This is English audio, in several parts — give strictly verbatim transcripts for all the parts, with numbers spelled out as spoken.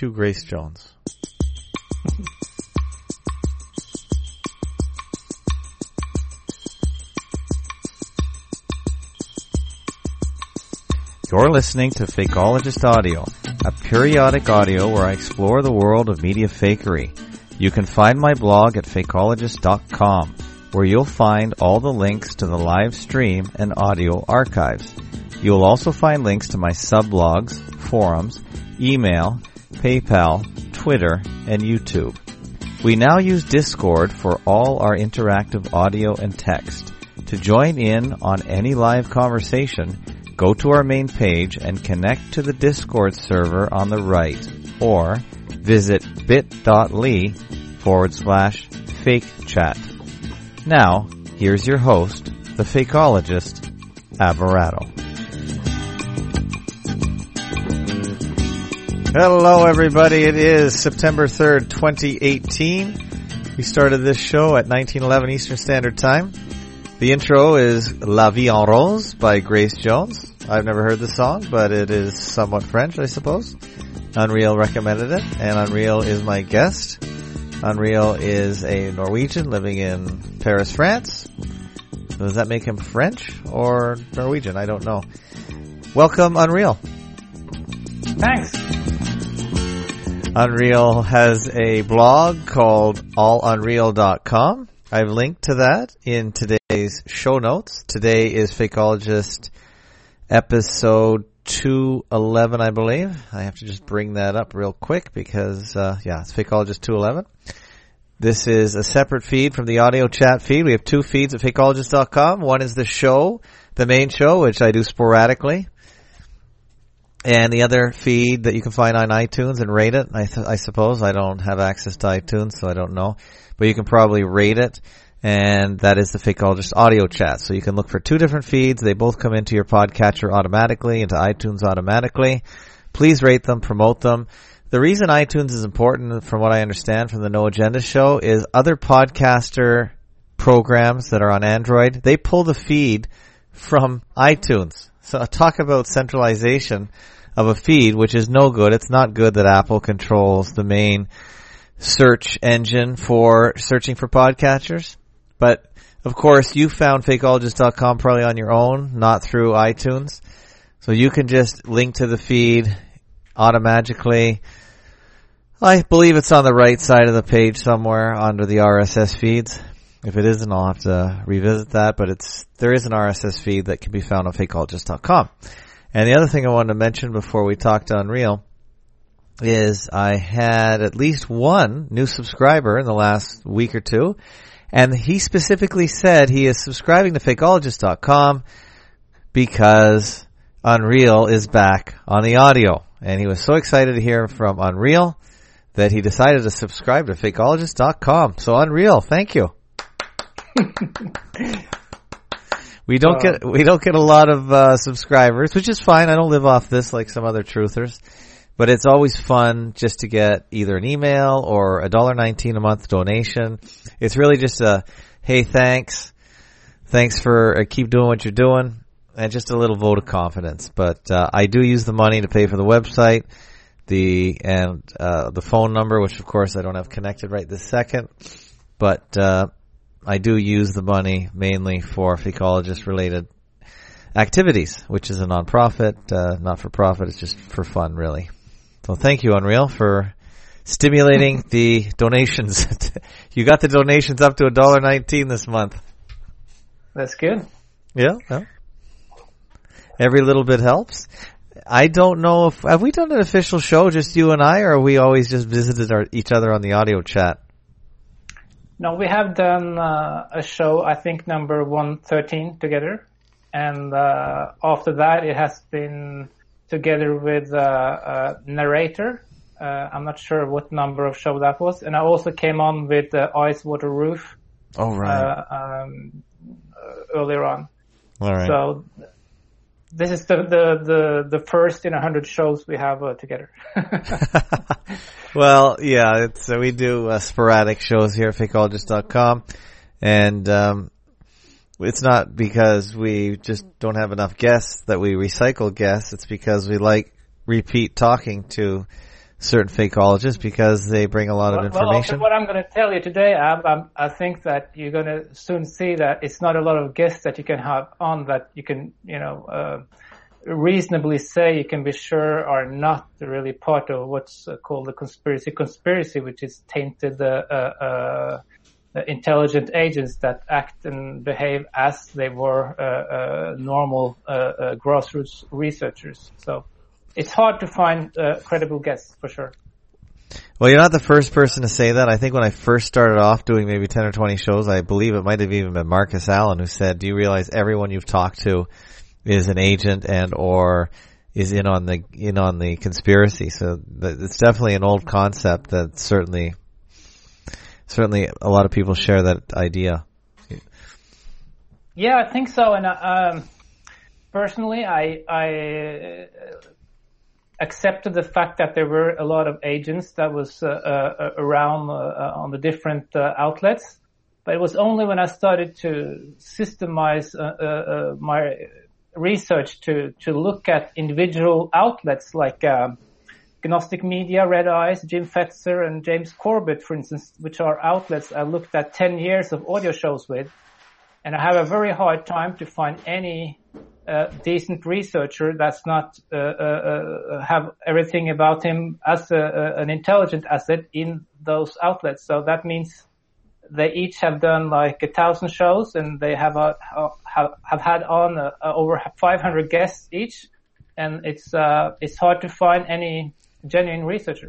cue Grace Jones. You're listening to Fakeologist Audio, a periodic audio where I explore the world of media fakery. You can find my blog at fakeologist dot com, where you'll find all the links to the live stream and audio archives. You'll also find links to my sublogs, forums, email, PayPal, Twitter, and YouTube. We now use Discord for all our interactive audio and text. To join in on any live conversation, go to our main page and connect to the Discord server on the right, or visit bit.ly forward slash fake chat. Now, here's your host, the fakeologist, Averado. Hello everybody, it is September third, twenty eighteen. We started this show at nineteen eleven Eastern Standard Time. The intro is La Vie en Rose by Grace Jones. I've never heard the song, but it is somewhat French, I suppose. Unreal recommended it, and Unreal is my guest. Unreal is a Norwegian living in Paris, France. So does that make him French or Norwegian? I don't know. Welcome, Unreal. Thanks. Unreal has a blog called all unreal dot com. I've linked to that in today's show notes. Today is Fakeologist episode two eleven, I believe. I have to just bring that up real quick because, uh, yeah, it's Fakeologist two eleven. This is a separate feed from the audio chat feed. We have two feeds at fakeologist dot com. One is the show, the main show, which I do sporadically. And the other feed that you can find on iTunes and rate it, I, th- I suppose. I don't have access to iTunes, so I don't know. But you can probably rate it. And that is the Fakeologist audio chat. So you can look for two different feeds. They both come into your podcatcher automatically, into iTunes automatically. Please rate them, promote them. The reason iTunes is important, from what I understand from the No Agenda show, is other podcaster programs that are on Android, they pull the feed from iTunes. So talk about centralization of a feed, which is no good. It's not good that Apple controls the main search engine for searching for podcatchers. But, of course, you found fakeologist dot com probably on your own, not through iTunes. So you can just link to the feed automatically. I believe it's on the right side of the page somewhere under the R S S feeds. If it isn't, I'll have to revisit that. But it's there is an R S S feed that can be found on fakeologist dot com. And the other thing I wanted to mention before we talk to Unreal is I had at least one new subscriber in the last week or two. And he specifically said he is subscribing to fakeologist dot com because Unreal is back on the audio. And he was so excited to hear from Unreal that he decided to subscribe to fakeologist dot com. So Unreal, thank you. we don't get we don't get a lot of uh, subscribers, which is fine. I don't live off this like some other truthers. But it's always fun just to get either an email or a one dollar nineteen a month donation. It's really just a, hey, thanks. Thanks for uh, keep doing what you're doing. And just a little vote of confidence. But uh, I do use the money to pay for the website, the and uh, the phone number, which of course I don't have connected right this second. But uh, I do use the money mainly for Fakeologist-related activities, which is a non-profit, uh, not-for-profit. It's just for fun, really. So thank you, Unreal, for stimulating the donations. You got the donations up to one dollar nineteen this month. That's good. Yeah, yeah. Every little bit helps. I don't know if, have we done an official show, just you and I, or we always just visited our, each other on the audio chat? No, we have done uh, a show, I think number one thirteen together. And uh, after that, it has been together with uh, a narrator. Uh, I'm not sure what number of show that was. And I also came on with uh, Ice Water Roof. Oh, right. Uh, um, uh, earlier on. All right. So this is the the the, the first in a hundred shows we have uh, together. Well, yeah, it's, uh, we do uh, sporadic shows here at fakeologist dot com, and um, it's not because we just don't have enough guests that we recycle guests. It's because we like repeat talking to certain fakeologists because they bring a lot well, of information? Well, what I'm going to tell you today, I, I, I think that you're going to soon see that it's not a lot of guests that you can have on that you can, you know, uh, reasonably say you can be sure are not really part of what's uh, called the conspiracy conspiracy, which is tainted uh, uh, uh, intelligent agents that act and behave as they were uh, uh, normal uh, uh, grassroots researchers. So it's hard to find uh, credible guests for sure. Well, you're not the first person to say that. I think when I first started off doing maybe ten or twenty shows, I believe it might have even been Marcus Allen who said, do you realize everyone you've talked to is an agent and or is in on the in on the conspiracy? So it's definitely an old concept that certainly certainly a lot of people share that idea. Yeah, I think so. And um, personally, I I accepted the fact that there were a lot of agents that was uh, uh, around uh, on the different uh, outlets. But it was only when I started to systemize uh, uh, my research to, to look at individual outlets like uh, Gnostic Media, Red Eyes, Jim Fetzer, and James Corbett, for instance, which are outlets I looked at ten years of audio shows with. And I have a very hard time to find any uh, decent researcher that's not uh, uh, have everything about him as a, a, an intelligent asset in those outlets. So that means they each have done like a thousand shows, and they have a, have have had on uh, over five hundred guests each, and it's uh, it's hard to find any genuine researcher.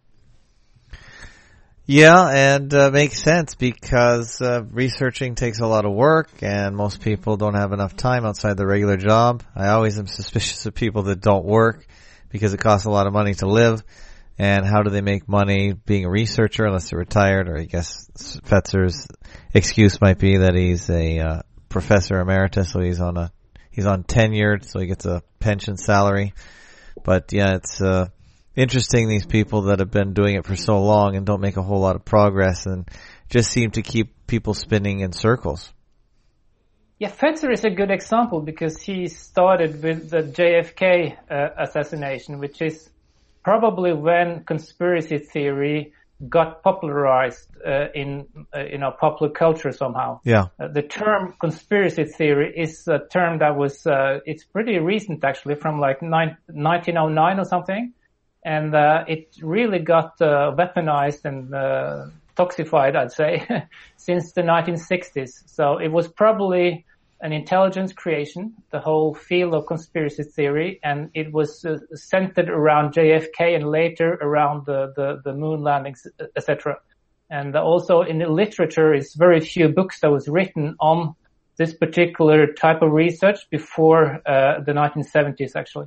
Yeah, and uh, makes sense because uh, researching takes a lot of work, and most people don't have enough time outside their regular job. I always am suspicious of people that don't work because it costs a lot of money to live. And how do they make money being a researcher unless they're retired? Or I guess Fetzer's excuse might be that he's a uh, professor emeritus, so he's on a he's on tenured, so he gets a pension salary. But yeah, it's uh, interesting, these people that have been doing it for so long and don't make a whole lot of progress and just seem to keep people spinning in circles. Yeah, Fetzer is a good example because he started with the J F K uh, assassination, which is probably when conspiracy theory got popularized uh, in uh, you know popular culture somehow. Yeah. Uh, the term conspiracy theory is a term that was uh, it's pretty recent actually, from like nine, nineteen oh nine or something, and uh, it really got uh, weaponized and uh, toxified, I'd say, since the nineteen sixties. So it was probably an intelligence creation, the whole field of conspiracy theory, and it was uh, centered around J F K and later around the, the, the moon landings, et cetera. And also in the literature, it's very few books that was written on this particular type of research before uh, the nineteen seventies, actually.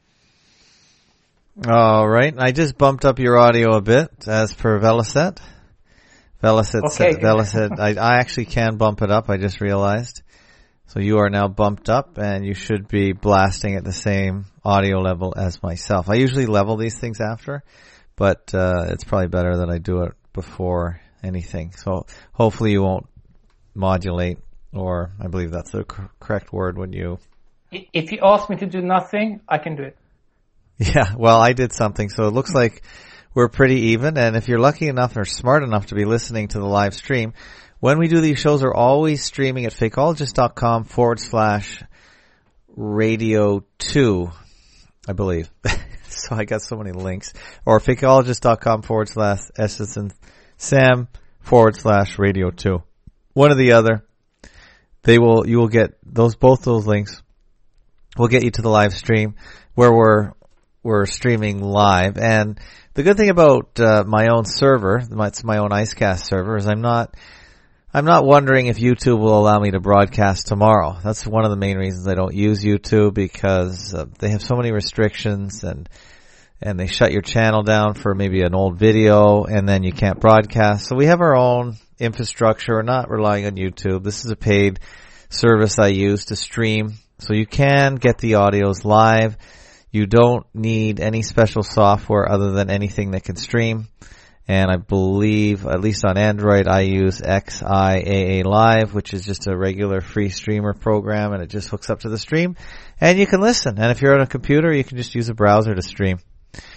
All right. I just bumped up your audio a bit as per Velocet. Velocet okay. said, Velocet, I, I actually can bump it up, I just realized. So you are now bumped up, and you should be blasting at the same audio level as myself. I usually level these things after, but uh, it's probably better that I do it before anything. So hopefully you won't modulate, or I believe that's the c- correct word when you... If you ask me to do nothing, I can do it. Yeah, well, I did something, so it looks like we're pretty even, and if you're lucky enough or smart enough to be listening to the live stream, when we do these shows, we're always streaming at fakeologist.com forward slash radio two, I believe. So I got so many links. Or fakeologist.com forward slash S and Sam forward slash radio two. One or the other. They will, you will get those, both those links will get you to the live stream where we're, we're streaming live. And the good thing about, uh, my own server, it's my own IceCast server, is I'm not, I'm not wondering if YouTube will allow me to broadcast tomorrow. That's one of the main reasons I don't use YouTube, because uh, they have so many restrictions, and and they shut your channel down for maybe an old video, and then you can't broadcast. So we have our own infrastructure. We're not relying on YouTube. This is a paid service I use to stream, so you can get the audios live. You don't need any special software other than anything that can stream. And I believe, at least on Android, I use X I A A Live, which is just a regular free streamer program, and it just hooks up to the stream, and you can listen. And if you're on a computer, you can just use a browser to stream.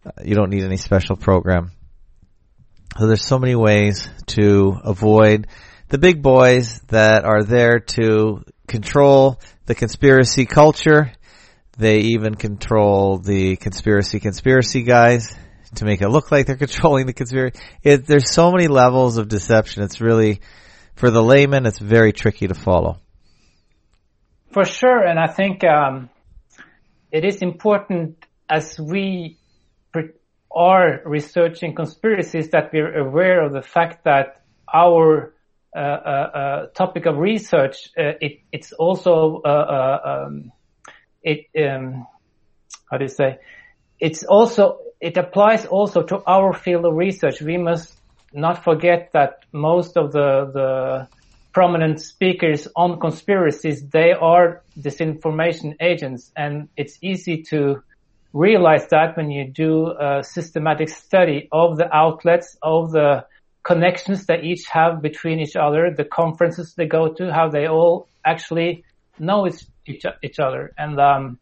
You don't need any special program. So there's so many ways to avoid the big boys that are there to control the conspiracy culture. They even control the conspiracy conspiracy guys to make it look like they're controlling the conspiracy. It, there's so many levels of deception. It's really, for the layman, it's very tricky to follow. For sure, and I think um, it is important as we pre- are researching conspiracies that we're aware of the fact that our uh, uh, uh, topic of research, uh, it, it's also, uh, uh, um, it, um, how do you say, it's also, it applies also to our field of research. We must not forget that most of the, the prominent speakers on conspiracies, they are disinformation agents, and it's easy to realize that when you do a systematic study of the outlets, of the connections they each have between each other, the conferences they go to, how they all actually know each, each other. And um,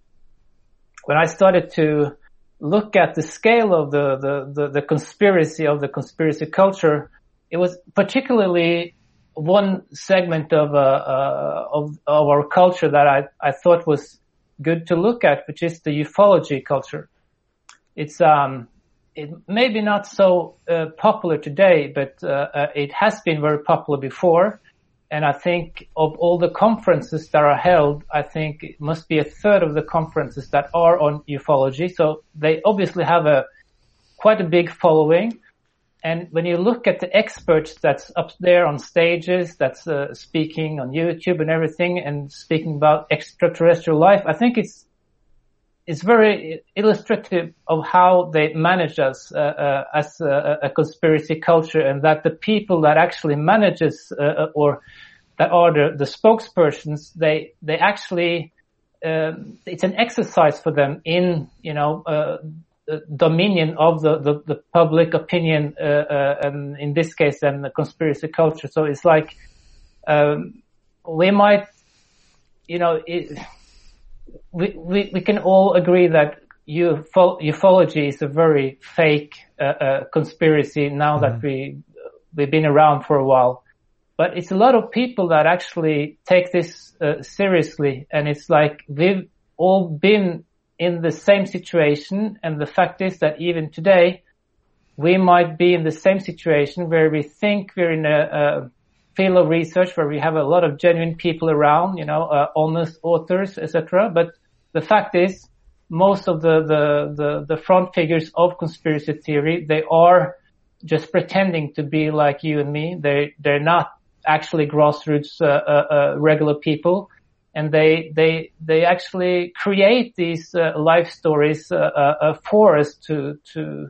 when I started to look at the scale of the, the, the, the conspiracy of the conspiracy culture, it was particularly one segment of, uh, uh, of, of our culture that I, I thought was good to look at, which is the ufology culture. It's, um, it may be not so, uh, popular today, but, uh, uh, it has been very popular before. And I think of all the conferences that are held, I think it must be a third of the conferences that are on ufology. So they obviously have a, quite a big following. And when you look at the experts that's up there on stages, that's uh, speaking on YouTube and everything, and speaking about extraterrestrial life, I think it's it's very illustrative of how they manage us uh, uh, as a, a conspiracy culture, and that the people that actually manages uh, or that are the, the spokespersons, they they actually uh, it's an exercise for them in you know. Uh, dominion of the, the, the public opinion, uh, uh, and in this case, then the conspiracy culture. So it's like, um, we might, you know, it, we, we, we can all agree that ufo- ufology is a very fake, uh, uh, conspiracy now mm-hmm. that we, we've been around for a while. But it's a lot of people that actually take this, uh, seriously. And it's like, we've all been in the same situation, and the fact is that even today we might be in the same situation where we think we're in a, a field of research where we have a lot of genuine people around, you know, uh, honest authors, et cetera. But the fact is, most of the, the the the front figures of conspiracy theory, they are just pretending to be like you and me. They they're not actually grassroots uh, uh, uh, regular people. And they, they, they actually create these, uh, life stories, uh, uh, for us to, to,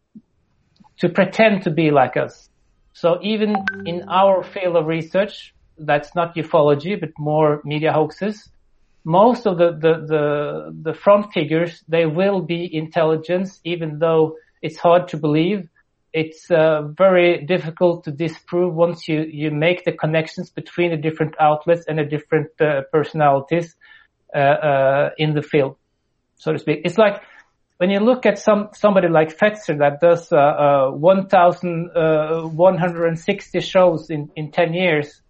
to pretend to be like us. So even in our field of research, that's not ufology, but more media hoaxes, most of the, the, the, the front figures, they will be intelligence, even though it's hard to believe. It's uh, very difficult to disprove once you, you make the connections between the different outlets and the different uh, personalities uh, uh, in the field, so to speak. It's like when you look at some somebody like Fetzer that does uh, uh, one thousand one hundred sixty shows in, in ten years.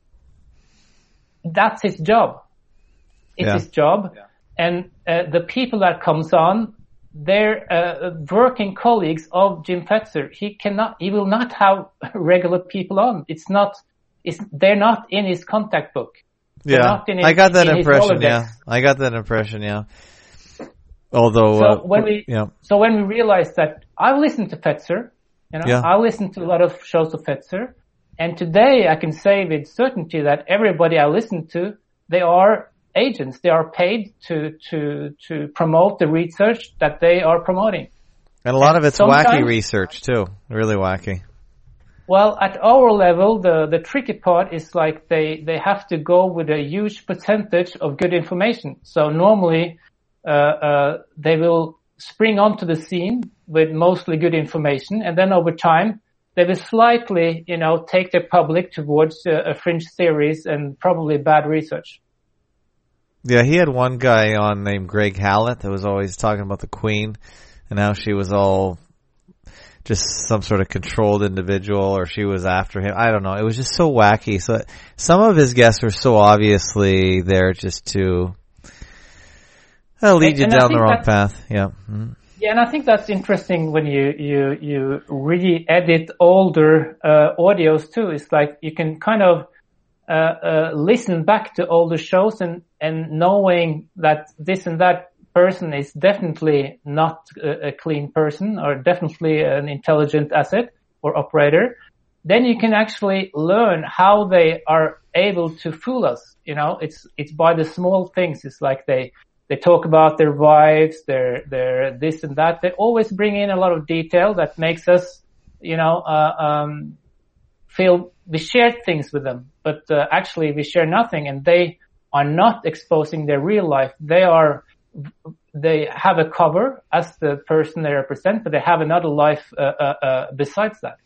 That's his job. It's yeah. his job. Yeah. And uh, the people that comes on, they're uh, working colleagues of Jim Fetzer. He cannot, he will not have regular people on. It's not, it's, they're not in his contact book. They're yeah, his, I got that impression. Yeah, I got that impression. Yeah. Although, so uh, when we, yeah. so when we realized that I've listened to Fetzer, you know, yeah. I listened to a lot of shows of Fetzer, and today I can say with certainty that everybody I listen to, they are agents. They are paid to, to, to promote the research that they are promoting. And a lot and of it's wacky research too. Really wacky. Well, at our level, the, the tricky part is like they, they have to go with a huge percentage of good information. So normally, uh, uh, they will spring onto the scene with mostly good information. And then over time, they will slightly, you know, take the public towards uh, fringe theories and probably bad research. Yeah, he had one guy on named Greg Hallett that was always talking about the Queen and how she was all just some sort of controlled individual, or she was after him. I don't know. It was just so wacky. So some of his guests were so obviously there just to uh, lead you and down the wrong path. Yeah. Mm-hmm. Yeah, and I think that's interesting when you you you re-edit older uh, audios too. It's like you can kind of uh, uh, listen back to older shows and and knowing that this and that person is definitely not a, a clean person or definitely an intelligent asset or operator. Then you can actually learn how they are able to fool us. You know, it's it's by the small things. It's like they. They talk about their wives, their, their this and that. They always bring in a lot of detail that makes us, you know, uh, um, feel we share things with them, but uh, actually we share nothing, and they are not exposing their real life. They are, they have a cover as the person they represent, but they have another life uh, uh, uh, besides that.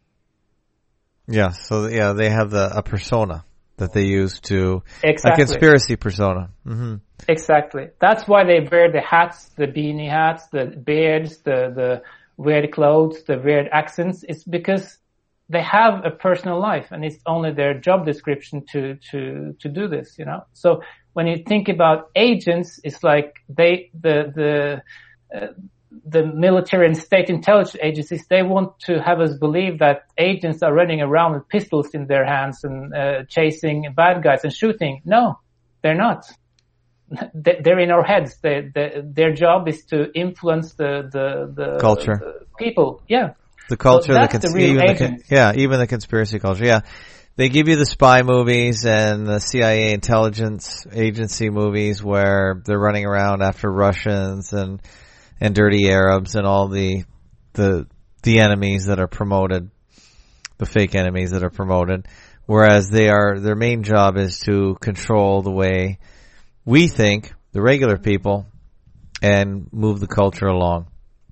Yeah. So yeah, they have the a persona that they use to exactly. a conspiracy persona. Mm-hmm. Exactly. That's why they wear the hats, the beanie hats, the beards, the, the weird clothes, the weird accents. It's because they have a personal life, and it's only their job description to, to, to do this, you know? So when you think about agents, it's like they, the, the, uh, the military and state intelligence agencies, they want to have us believe that agents are running around with pistols in their hands and uh, chasing bad guys and shooting. No, they're not. They're in our heads. They, they, their job is to influence the the, the culture, the people. Yeah, the culture. So that's the, cons- the real even agents. The, yeah, even the conspiracy culture. Yeah, they give you the spy movies and the C I A intelligence agency movies where they're running around after Russians and and dirty Arabs and all the the the enemies that are promoted, the fake enemies that are promoted. Whereas they are their main job is to control the way we think, the regular people, and move the culture along.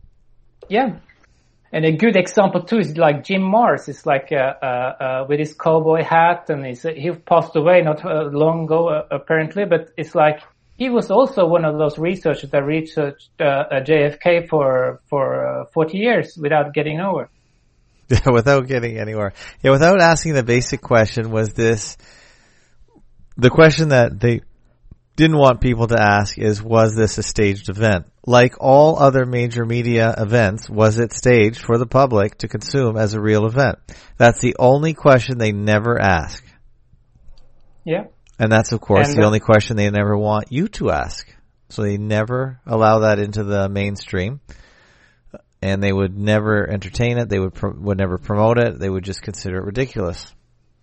Yeah. And a good example too is like Jim Marrs. It's like, uh, uh, uh, with his cowboy hat, and he's, he passed away not uh, long ago, uh, apparently, but it's like, he was also one of those researchers that researched, uh, J F K for, for, uh, forty years without getting nowhere. Yeah, without getting anywhere. Yeah, without asking the basic question, was this, the question that they didn't want people to ask is, was this a staged event? Like all other major media events, was it staged for the public to consume as a real event? That's the only question they never ask. Yeah. And that's, of course, and, the uh, only question they never want you to ask. So they never allow that into the mainstream. And they would never entertain it. They would pro- would never promote it. They would just consider it ridiculous.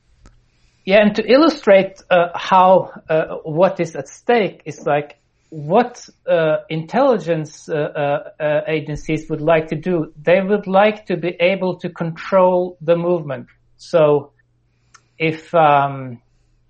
Yeah, and to illustrate uh, how uh, what is at stake is like what uh, intelligence uh, uh, uh, agencies would like to do. They would like to be able to control the movement. So if, um,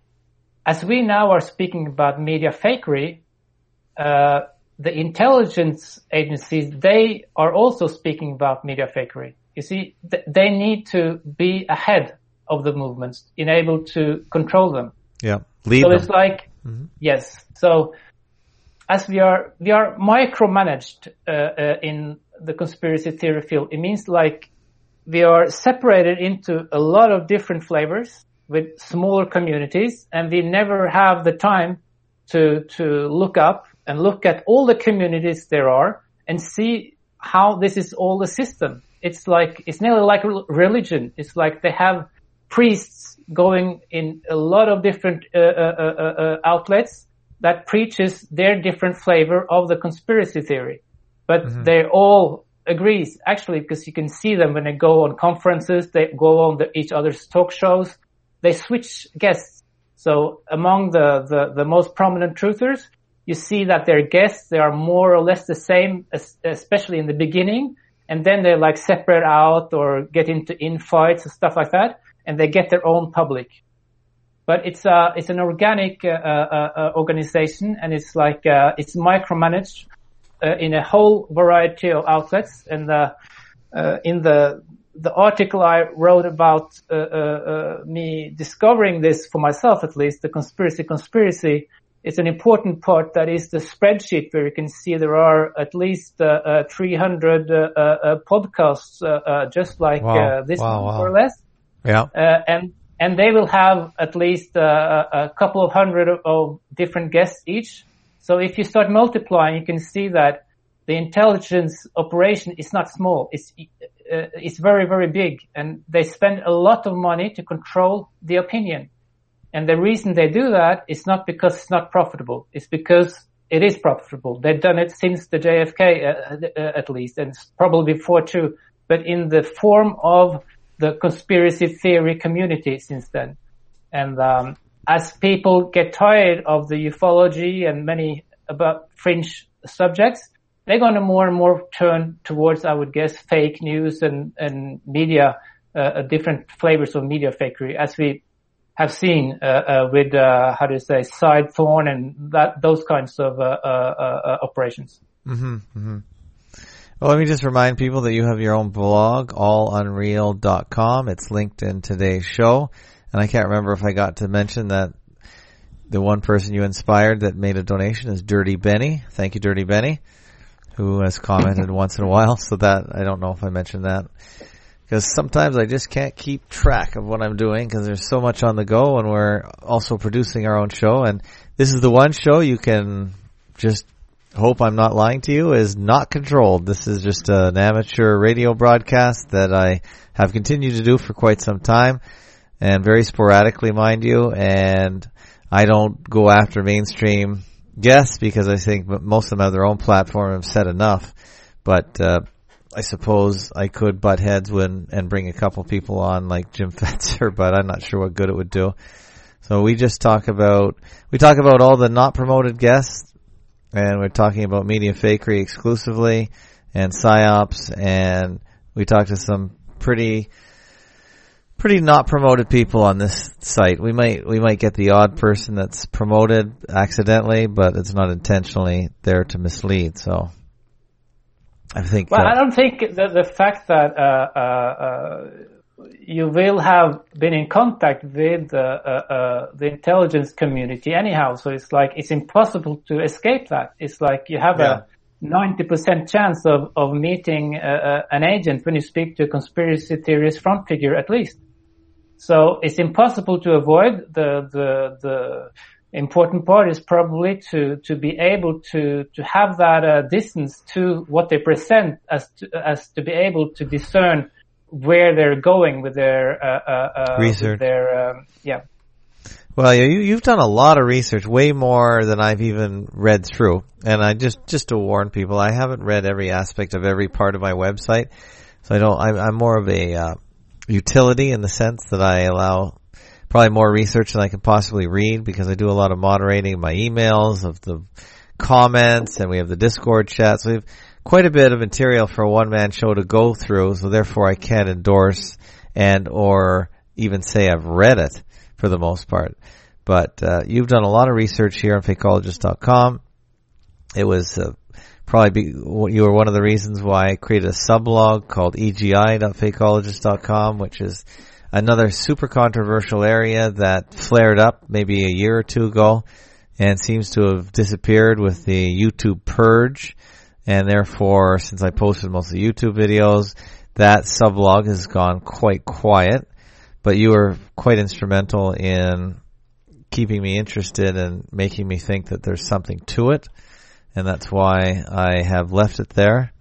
as we now are speaking about media fakery, uh, the intelligence agencies, they are also speaking about media fakery. You see, th- they need to be ahead of the movements, in able to control them. Yeah, lead so them. it's like, mm-hmm. yes. So as we are, we are micromanaged uh, uh, in the conspiracy theory field. It means like we are separated into a lot of different flavors with smaller communities, and we never have the time to to look up and look at all the communities there are and see how this is all a system. It's like, it's nearly like religion. It's like they have priests going in a lot of different uh, uh, uh, uh, outlets that preaches their different flavor of the conspiracy theory. But mm-hmm. they all agrees, actually, because you can see them when they go on conferences, they go on the, each other's talk shows, they switch guests. So among the, the, the most prominent truthers, you see that their guests, they are more or less the same, especially in the beginning, and then they like separate out or get into infights and stuff like that, and they get their own public. But it's uh it's an organic uh, uh, uh, organization, and it's like uh, it's micromanaged uh, in a whole variety of outlets. And uh, uh, in the the article I wrote about uh, uh, uh, me discovering this for myself, at least, the conspiracy conspiracy. it's an important part. That is the spreadsheet where you can see there are at least uh, uh, three hundred uh, uh, podcasts, uh, uh, just like wow. uh, this wow, one, wow. more or less. Yeah. Uh, and and they will have at least uh, a couple of hundred of, of different guests each. So if you start multiplying, you can see that the intelligence operation is not small. It's uh, it's very, very big, and they spend a lot of money to control the opinion. And the reason they do that is not because it's not profitable. It's because it is profitable. They've done it since the J F K, uh, uh, at least, and probably before too, but in the form of the conspiracy theory community since then. And um, as people get tired of the ufology and many about fringe subjects, they're going to more and more turn towards, I would guess, fake news and, and media, uh, different flavors of media fakery, as we have seen uh, uh, with, uh, how do you say, Side Thorn and that those kinds of uh, uh, uh, operations. Mm-hmm, mm-hmm. Well, let me just remind people that you have your own blog, all unreal dot com. It's linked in today's show. And I can't remember if I got to mention that the one person you inspired that made a donation is Dirty Benny. Thank you, Dirty Benny, who has commented once in a while. So that, I don't know if I mentioned that. Because sometimes I just can't keep track of what I'm doing because there's so much on the go, and we're also producing our own show. And this is the one show you can just hope I'm not lying to you is not controlled. This is just an amateur radio broadcast that I have continued to do for quite some time, and very sporadically, mind you. And I don't go after mainstream guests because I think most of them have their own platform and have said enough. But uh I suppose I could butt heads when and bring a couple people on like Jim Fetzer, but I'm not sure what good it would do. So we just talk about we talk about all the not promoted guests, and we're talking about media fakery exclusively and psyops, and we talk to some pretty pretty not promoted people on this site. We might we might get the odd person that's promoted accidentally, but it's not intentionally there to mislead. So I think. Well, uh, I don't think the the fact that uh, uh, uh, you will have been in contact with uh, uh, uh, the intelligence community anyhow, so it's like it's impossible to escape that. It's like you have yeah. a ninety percent chance of of meeting uh, uh, an agent when you speak to a conspiracy theorist front figure, at least. So it's impossible to avoid. The the the important part is probably to to be able to to have that uh, distance to what they present, as to, as to be able to discern where they're going with their uh, uh, research. With their um, yeah. Well, you you've done a lot of research, way more than I've even read through. And I just just to warn people, I haven't read every aspect of every part of my website, so I don't. I'm, I'm more of a uh, utility in the sense that I allow probably more research than I can possibly read, because I do a lot of moderating of my emails, of the comments, and we have the Discord chat. So we have quite a bit of material for a one-man show to go through, so therefore I can't endorse and or even say I've read it for the most part. But uh, you've done a lot of research here on fakeologist dot com. It was uh, probably be, you were one of the reasons why I created a sub-blog called E G I dot fakeologist dot com, which is another super controversial area that flared up maybe a year or two ago and seems to have disappeared with the YouTube purge. And therefore, since I posted most of the YouTube videos, that sublog has gone quite quiet. But you were quite instrumental in keeping me interested and making me think that there's something to it. And that's why I have left it there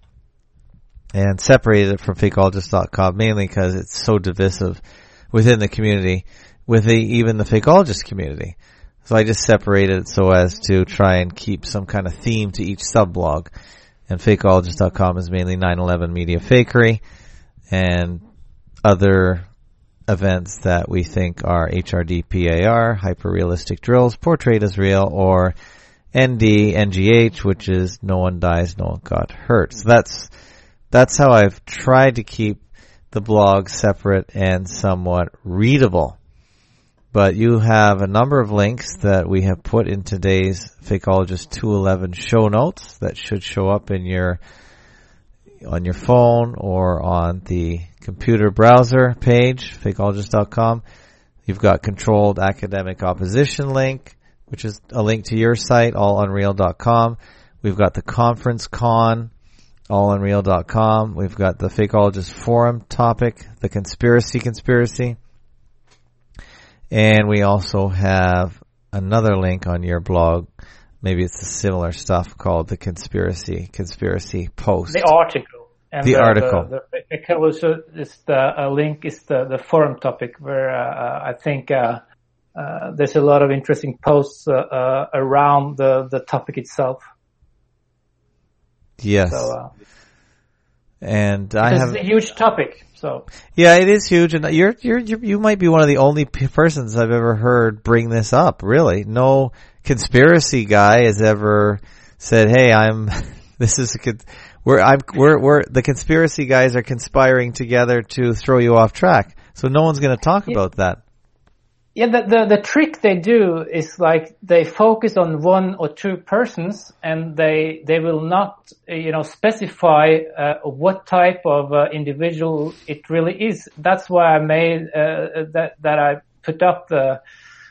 and separated it from fakeologist dot com, mainly because it's so divisive within the community, with the, even the fakeologist community. So I just separated it so as to try and keep some kind of theme to each sub-blog. And fakeologist dot com is mainly nine eleven media fakery and other events that we think are H R D P A R, hyper-realistic drills, portrayed as real, or N D N G H, which is no one dies, no one got hurt. So that's that's how I've tried to keep the blog separate and somewhat readable. But you have a number of links that we have put in today's Fakeologist two eleven show notes that should show up in your on your phone or on the computer browser page, fakeologist dot com. You've got controlled academic opposition link, which is a link to your site, all unreal dot com. We've got the conference con, all unreal dot com. We've got the Fakeologist forum topic, the conspiracy conspiracy. And we also have another link on your blog. Maybe it's the similar stuff called the conspiracy, conspiracy post. The article. And the, the article. The, the, the Fakeologist is the uh, link is the, the forum topic where uh, I think uh, uh, there's a lot of interesting posts uh, uh, around the, the topic itself. Yes. So, uh, and I have it's a huge topic. So yeah, it is huge, and you're you're, you're you might be one of the only p- persons I've ever heard bring this up. Really, no conspiracy guy has ever said, "Hey, I'm this is a con- we're I'm we're we're the conspiracy guys are conspiring together to throw you off track." So no one's going to talk yeah. about that. Yeah, the, the the trick they do is like they focus on one or two persons, and they they will not you know specify uh, what type of uh, individual it really is. That's why I made uh, that that I put up the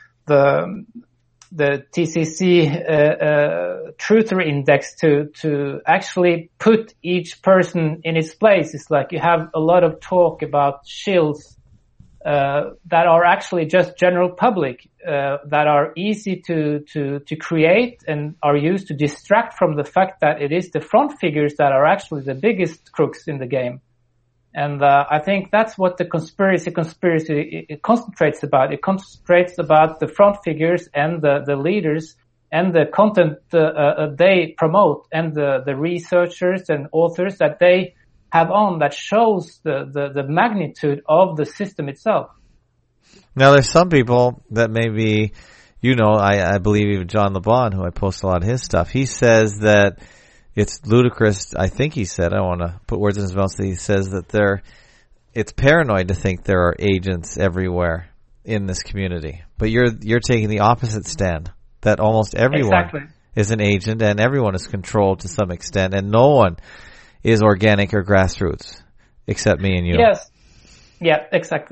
the the T C C uh, uh, truther index to to actually put each person in its place. It's like you have a lot of talk about shills. Uh, that are actually just general public, uh, that are easy to, to, to create and are used to distract from the fact that it is the front figures that are actually the biggest crooks in the game. And, uh, I think that's what the conspiracy conspiracy it, it concentrates about. It concentrates about the front figures and the, the leaders and the content, uh, uh, they promote and the, the researchers and authors that they have on that shows the, the, the magnitude of the system itself. Now, there's some people that maybe, you know, I, I believe even John LeBon, who I post a lot of his stuff, he says that it's ludicrous. I think he said, I don't want to put words in his mouth, he says that they're, it's paranoid to think there are agents everywhere in this community. But you're, you're taking the opposite stand, that almost everyone exactly. is an agent and everyone is controlled to some extent, and no one is organic or grassroots, except me and you. Yes. Yeah, exactly.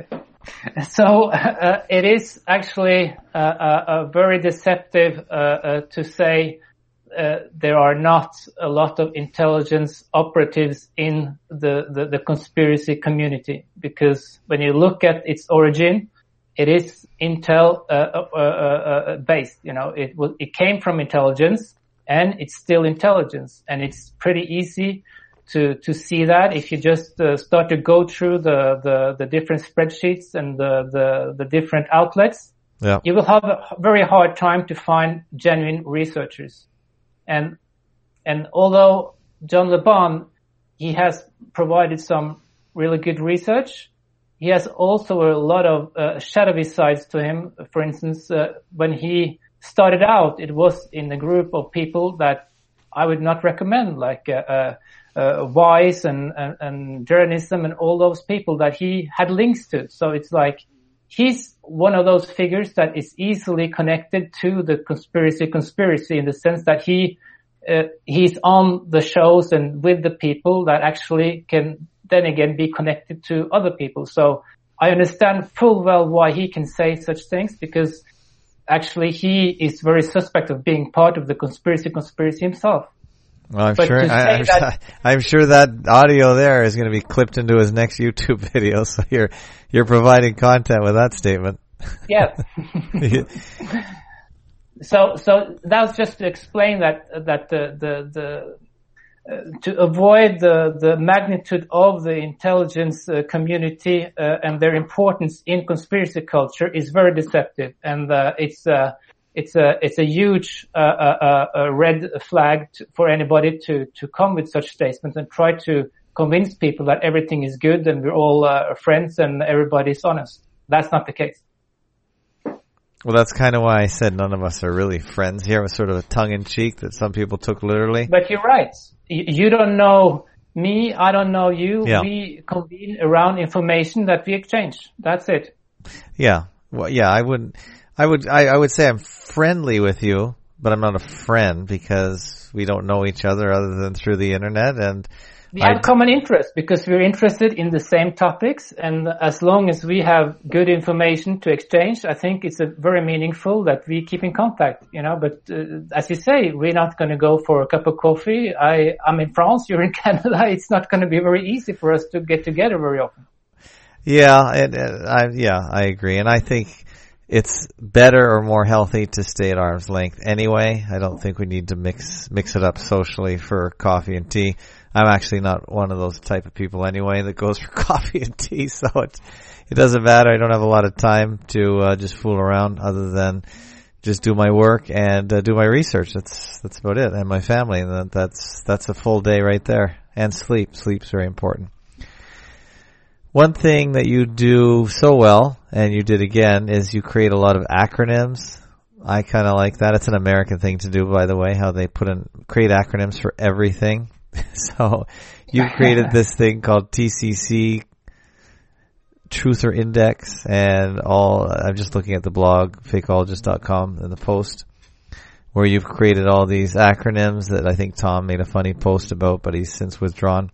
So uh, it is actually uh, uh, uh, very deceptive uh, uh, to say uh, there are not a lot of intelligence operatives in the, the, the conspiracy community, because when you look at its origin, it is intel uh, uh, uh, uh, based. You know, it was it came from intelligence, and it's still intelligence, and it's pretty easy to to see that if you just uh, start to go through the, the, the different spreadsheets and the, the, the different outlets. Yeah. You will have a very hard time to find genuine researchers. And and although John LeBon, he has provided some really good research, he has also a lot of uh, shadowy sides to him. For instance, uh, when he started out, it was in a group of people that I would not recommend, like uh, uh Uh, Wise and, and, and journalism and all those people that he had links to. So it's like he's one of those figures that is easily connected to the conspiracy conspiracy in the sense that he uh, he's on the shows and with the people that actually can then again be connected to other people. So I understand full well why he can say such things, because actually he is very suspect of being part of the conspiracy conspiracy himself. Well, I'm but sure. I, I'm, that, I'm sure that audio there is going to be clipped into his next YouTube video. So you're you're providing content with that statement. Yeah. so so that's just to explain that that the the the uh, to avoid the the magnitude of the intelligence uh, community uh, and their importance in conspiracy culture is very deceptive, and uh, it's. Uh, It's a it's a huge uh, uh, uh, red flag to, for anybody to to come with such statements and try to convince people that everything is good and we're all uh, friends and everybody's honest. That's not the case. Well, that's kind of why I said none of us are really friends here. It was sort of a tongue-in-cheek that some people took literally. But you're right. You, you don't know me. I don't know you. Yeah. We convene around information that we exchange. That's it. Yeah. Well, yeah, I wouldn't. I would, I, I would say I'm friendly with you, but I'm not a friend because we don't know each other other than through the internet. And We have common interests because we're interested in the same topics, and as long as we have good information to exchange, I think it's a very meaningful that we keep in contact, you know, but uh, as you say, we're not going to go for a cup of coffee. I, I'm in France, you're in Canada. It's not going to be very easy for us to get together very often. Yeah, and, uh, I, yeah, I agree. And I think it's better or more healthy to stay at arm's length anyway. I don't think we need to mix, mix it up socially for coffee and tea. I'm actually not one of those type of people anyway that goes for coffee and tea, so it it doesn't matter. I don't have a lot of time to uh, just fool around other than just do my work and uh, do my research. That's that's about it, and my family, and that, that's that's a full day right there. And sleep. Sleep's very important. One thing that you do so well, and you did again, is you create a lot of acronyms. I kind of like that. It's an American thing to do, by the way, how they put in create acronyms for everything. So you created this thing called T C C, Truther Index, and all. I'm just looking at the blog, fakeologist dot com, in the post, where you've created all these acronyms that I think Tom made a funny post about, but he's since withdrawn.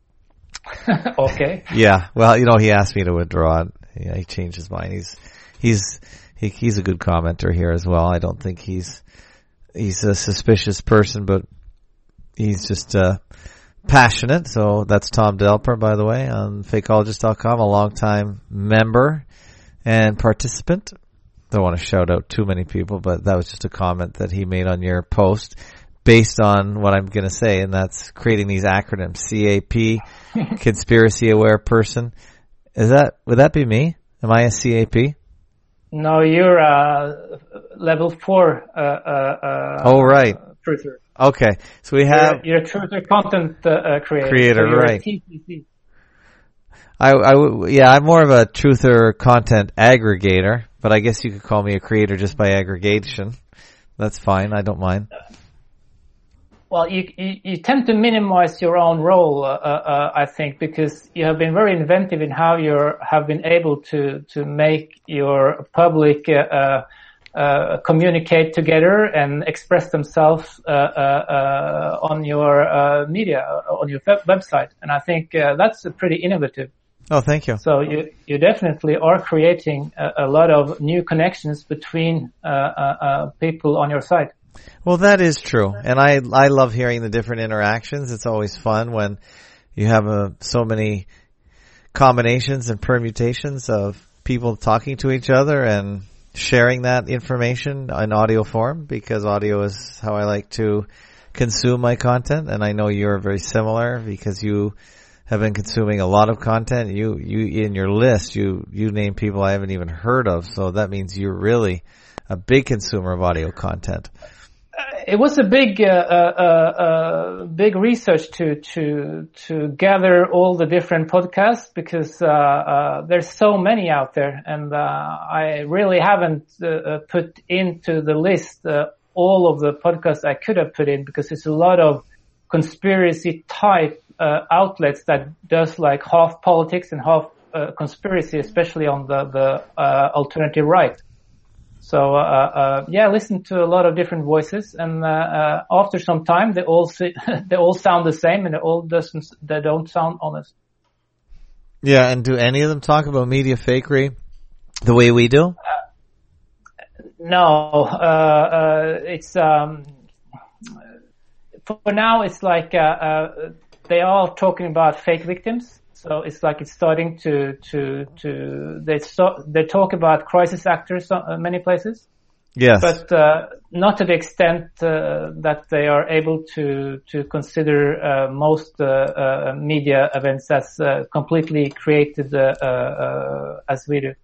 Okay. Yeah. Well, you know, he asked me to withdraw. Yeah, he changed his mind. He's he's he, he's a good commenter here as well. I don't think he's he's a suspicious person, but he's just uh, passionate. So that's Tom Delper, by the way, on fakeologist dot com, a longtime member and participant. Don't want to shout out too many people, but that was just a comment that he made on your post based on what I'm going to say, and that's creating these acronyms. C A P, Conspiracy Aware Person. Is that, would that be me? Am I a C A P? No, you're uh, level four. Uh, uh, oh, right. Uh, truther. Okay, so we have... You're, you're a truther content uh, creator. Creator, so you're right. A T C C. I, I, yeah, I'm more of a truther content aggregator, but I guess you could call me a creator just by aggregation. That's fine. I don't mind. Well, you, you, you tend to minimize your own role, uh, uh, I think, because you have been very inventive in how you have been able to, to make your public, uh, uh, communicate together and express themselves, uh, uh, uh, on your, uh, media, on your web- website. And I think, uh, that's pretty innovative. Oh, thank you. So you, you definitely are creating a, a lot of new connections between, uh, uh, uh, people on your site. Well, that is true, and I I love hearing the different interactions. It's always fun when you have uh, so many combinations and permutations of people talking to each other and sharing that information in audio form, because audio is how I like to consume my content, and I know you're very similar because you have been consuming a lot of content. You you in your list, you you name people I haven't even heard of, so that means you're really a big consumer of audio content. It was a big, uh, uh, uh, big research to, to, to gather all the different podcasts because, uh, uh, there's so many out there, and, uh, I really haven't, uh, put into the list, uh, all of the podcasts I could have put in, because it's a lot of conspiracy type, uh, outlets that does like half politics and half, uh, conspiracy, especially on the, the, uh, alternative right. So, uh, uh, yeah, listen to a lot of different voices, and, uh, uh, after some time, they all, see, they all sound the same, and they all doesn't, they don't sound honest. Yeah, and do any of them talk about media fakery the way we do? Uh, no, uh, uh, it's, um, for now, it's like, uh, uh, they are talking about fake victims. So it's like it's starting to, to, to, they so, they talk about crisis actors in many places. Yes. But, uh, not to the extent, uh, that they are able to, to consider, uh, most, uh, uh, media events as, uh, completely created, uh, uh, as we do.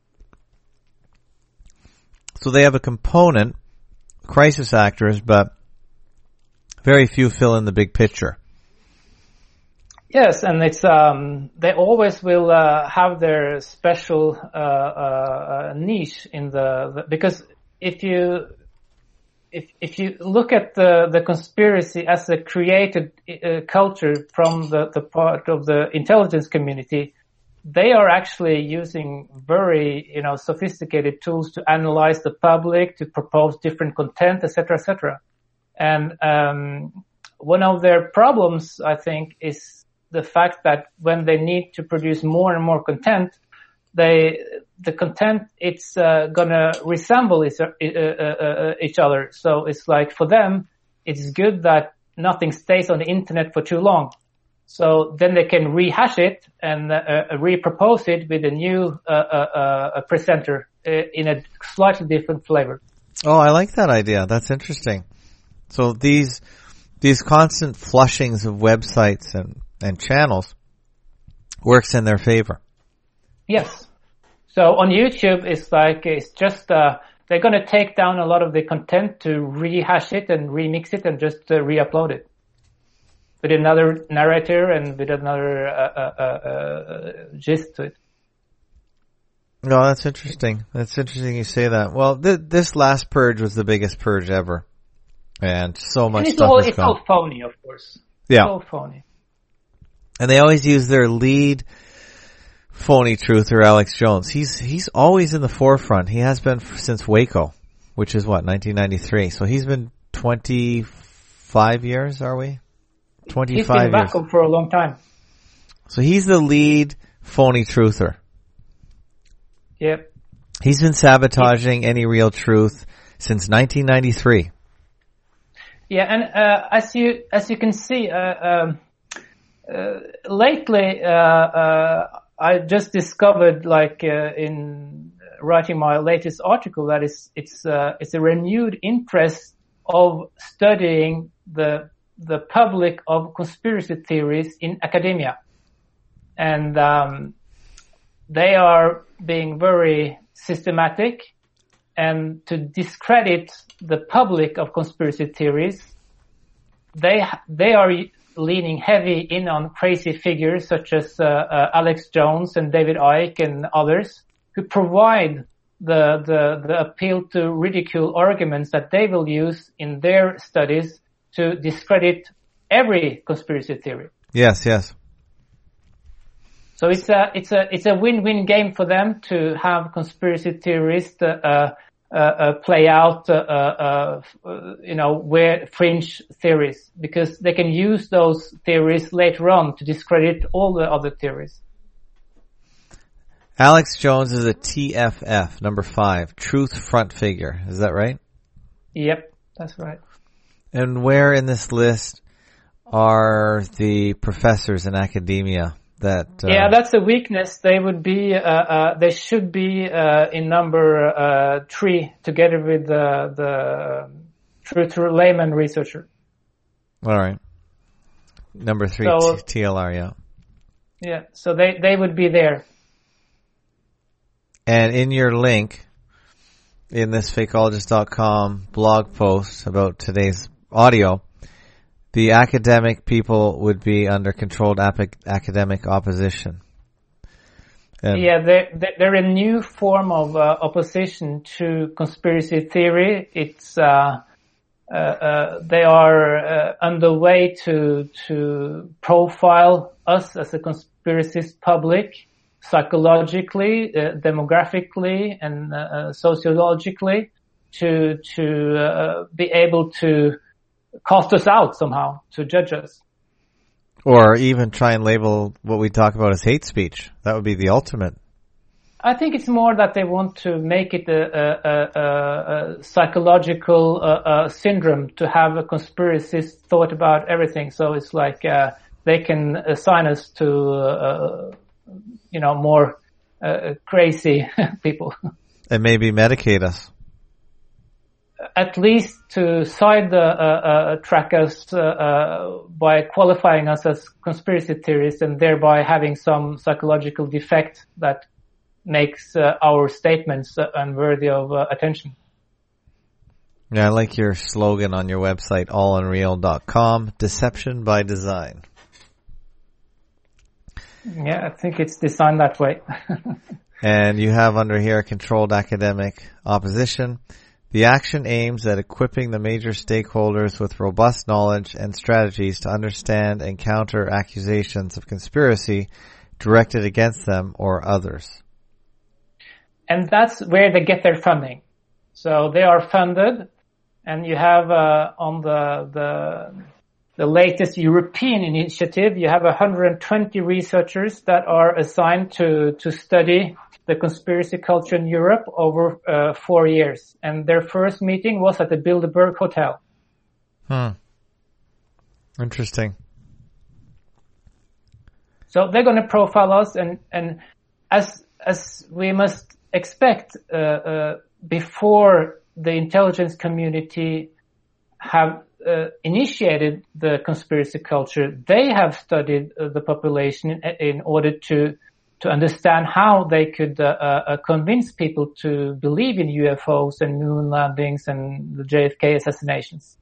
So they have a component, crisis actors, but very few fill in the big picture. Yes, and it's um they always will uh, have their special uh, uh niche in the, the because if you if if you look at the the conspiracy as a created uh, culture from the the part of the intelligence community, they are actually using very, you know, sophisticated tools to analyze the public, to propose different content, et cetera, et cetera. And um one of their problems, I think, is the fact that when they need to produce more and more content, they the content it's uh, gonna resemble each, uh, uh, each other. So it's like for them, it's good that nothing stays on the internet for too long. So then they can rehash it and uh, uh, repropose it with a new uh, uh, uh, presenter uh, in a slightly different flavor. Oh, I like that idea. That's interesting. So these these constant flushings of websites and, and channels works in their favor. Yes. So on YouTube, it's like it's just uh, they're going to take down a lot of the content to rehash it and remix it and just uh, re-upload it with another narrator and with another uh, uh, uh, uh, gist to it. No, that's interesting. That's interesting you say that. Well, th- this last purge was the biggest purge ever, and so much and it's stuff all, has It's gone. all phony, of course. Yeah, it's all phony. And they always use their lead phony truther, Alex Jones. He's he's always in the forefront. He has been f- since Waco, which is what, nineteen ninety-three. So he's been twenty-five years, are we? twenty-five He's been years. back for a long time. So he's the lead phony truther. Yep. He's been sabotaging any real truth since nineteen ninety-three. Yeah, and uh, as you as you can see, uh, um, uh, lately uh, uh, I just discovered, like uh, in writing my latest article, that it's it's uh, it's a renewed interest of studying the the public of conspiracy theories in academia, and um, they are being very systematic, and to discredit the public of conspiracy theories, they they are leaning heavy in on crazy figures such as uh, uh, Alex Jones and David Icke and others, who provide the, the the appeal to ridicule arguments that they will use in their studies to discredit every conspiracy theory. Yes, yes. So it's a it's a it's a win-win game for them to have conspiracy theorists uh, uh, uh, play out, uh, uh, uh, you know, where fringe theories, because they can use those theories later on to discredit all the other theories. Alex Jones is a T F F, number five, Truth Front Figure. Is that right? Yep, that's right. And where in this list are the professors in academia that... Uh, yeah, that's a weakness. They would be, uh, uh, they should be uh, in number uh, three together with the, the truth layman researcher. All right. Number three, so, T- T L R, yeah. Yeah, so they, they would be there. And in your link, in this fakeologist dot com blog post about today's audio, the academic people would be under controlled ap- academic opposition. And yeah, they're, they're a new form of uh, opposition to conspiracy theory. It's uh, uh, uh, they are uh, on the way to to profile us as a conspiracist public, psychologically, uh, demographically, and uh, sociologically, to to uh, be able to cast us out somehow, to judge us. Or even try and label what we talk about as hate speech. That would be the ultimate. I think it's more that they want to make it a, a, a, a psychological uh, uh, syndrome to have a conspiracist thought about everything. So it's like uh, they can assign us to, uh, you know, more uh, crazy people. And maybe medicate us. At least to side uh, uh, track us uh, uh, by qualifying us as conspiracy theorists and thereby having some psychological defect that makes uh, our statements uh, unworthy of uh, attention. Yeah, I like your slogan on your website, all unreal dot com, deception by design. Yeah, I think it's designed that way. And you have under here controlled academic opposition. The action aims at equipping the major stakeholders with robust knowledge and strategies to understand and counter accusations of conspiracy directed against them or others. And that's where they get their funding. So they are funded, and you have uh, on the the the latest European initiative. You have one hundred twenty researchers that are assigned to, to study the conspiracy culture in Europe over uh, four years. And their first meeting was at the Bilderberg Hotel. Hmm. Interesting. So they're going to profile us, and, and as as we must expect, uh, uh, before the intelligence community have uh, initiated the conspiracy culture, they have studied uh, the population in, in order to to understand how they could uh, uh, convince people to believe in U F Os and moon landings and the J F K assassinations.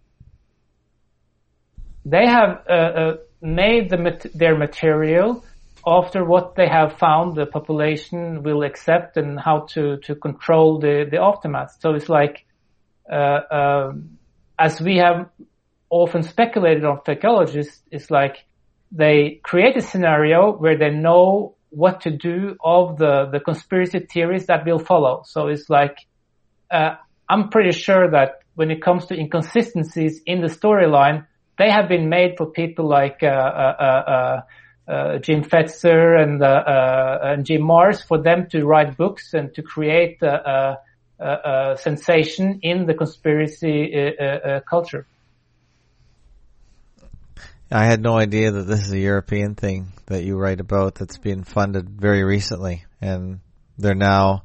They have uh, uh, made the mat- their material after what they have found the population will accept and how to, to control the, the aftermath. So it's like, uh, uh, as we have often speculated on fakeologists, it's like they create a scenario where they know what to do of the, the conspiracy theories that will follow. So it's like, uh, I'm pretty sure that when it comes to inconsistencies in the storyline, they have been made for people like uh, uh, uh, uh, Jim Fetzer and, uh, uh, and Jim Marrs, for them to write books and to create a, a, a sensation in the conspiracy uh, uh, culture. I had no idea that this is a European thing that you write about that's been funded very recently, and they're now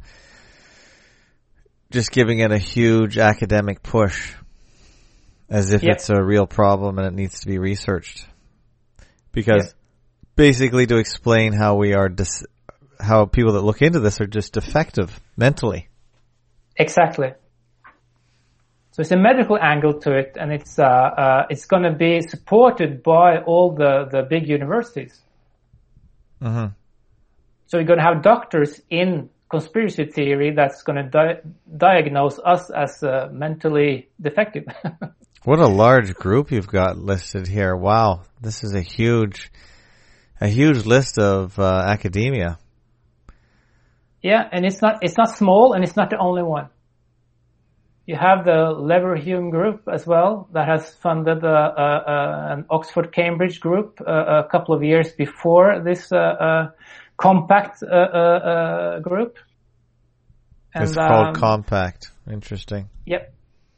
just giving it a huge academic push. As if yep. it's a real problem and it needs to be researched. Because yep. basically to explain how we are, dis- how people that look into this are just defective mentally. Exactly. So it's a medical angle to it, and it's, uh, uh, it's going to be supported by all the, the big universities. Mm-hmm. So you're going to have doctors in conspiracy theory that's going to di- diagnose us as uh, mentally defective. What a large group you've got listed here. Wow. This is a huge, a huge list of uh, academia. Yeah, and it's not, it's not small, and it's not the only one. You have the Leverhulme group as well that has funded uh, uh, uh, an Oxford-Cambridge group uh, a couple of years before this uh, uh, compact uh, uh, uh, group. And, it's called um, Compact. Interesting. Yep.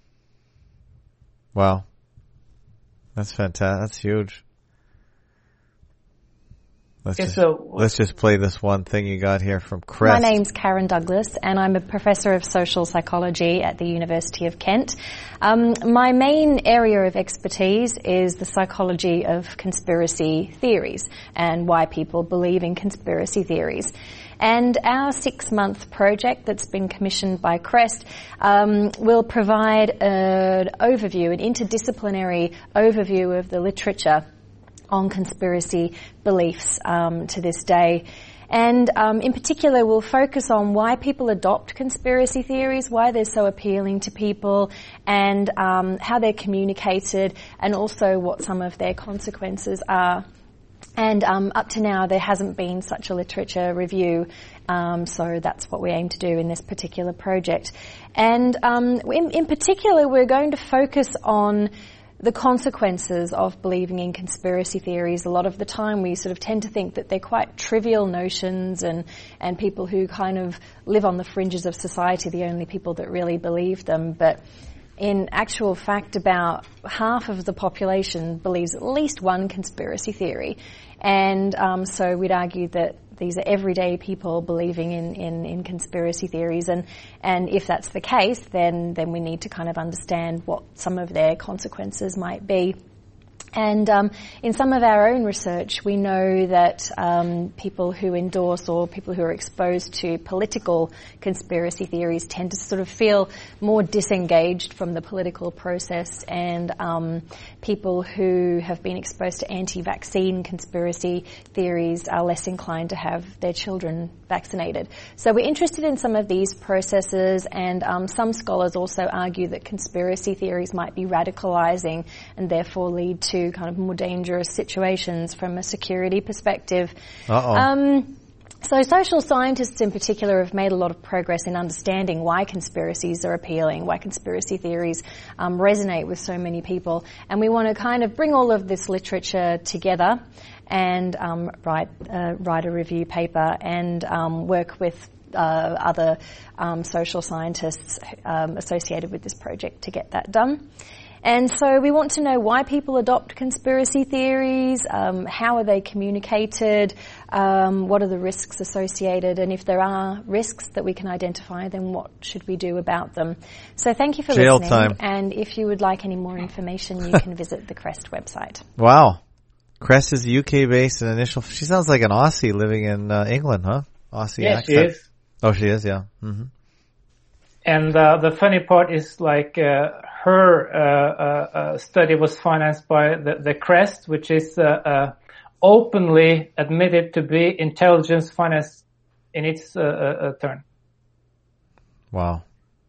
Wow. That's fantastic. That's huge. Let's, okay, just, so, let's just play this one thing you got here from Crest. My name's Karen Douglas, and I'm a professor of social psychology at the University of Kent. Um, my main area of expertise is the psychology of conspiracy theories and why people believe in conspiracy theories. And our six-month project that's been commissioned by Crest um, will provide an overview, an interdisciplinary overview of the literature on conspiracy beliefs um, to this day. And um, in particular, we'll focus on why people adopt conspiracy theories, why they're so appealing to people, and um, how they're communicated, and also what some of their consequences are. And um, up to now, there hasn't been such a literature review, um, so that's what we aim to do in this particular project. And um, in, in particular, we're going to focus on the consequences of believing in conspiracy theories. A lot of the time we sort of tend to think that they're quite trivial notions, and, and people who kind of live on the fringes of society are the only people that really believe them. But in actual fact, about half of the population believes at least one conspiracy theory. And um, so we'd argue that these are everyday people believing in, in, in conspiracy theories. And, and if that's the case, then, then we need to kind of understand what some of their consequences might be. And um, in some of our own research, we know that um, people who endorse or people who are exposed to political conspiracy theories tend to sort of feel more disengaged from the political process, and um, people who have been exposed to anti-vaccine conspiracy theories are less inclined to have their children vaccinated. So we're interested in some of these processes, and um, some scholars also argue that conspiracy theories might be radicalizing and therefore lead to kind of more dangerous situations from a security perspective. Uh-oh. Um, So social scientists in particular have made a lot of progress in understanding why conspiracies are appealing, why conspiracy theories um, resonate with so many people. And we want to kind of bring all of this literature together and um, write, uh, write a review paper and um, work with uh, other um, social scientists um, associated with this project to get that done. And so we want to know why people adopt conspiracy theories, um, how are they communicated, um, what are the risks associated, and if there are risks that we can identify, then what should we do about them? So thank you for Jail listening. Time. And if you would like any more information, you can visit the CREST website. Wow. CREST is U K-based and initial. She sounds like an Aussie living in uh, England, huh? Aussie yeah, accent. she is. Oh, she is, yeah. Mm-hmm. And uh, the funny part is, like, uh, her uh, uh, study was financed by the, the CREST, which is uh, uh, openly admitted to be intelligence finance in its uh, uh, turn. Wow.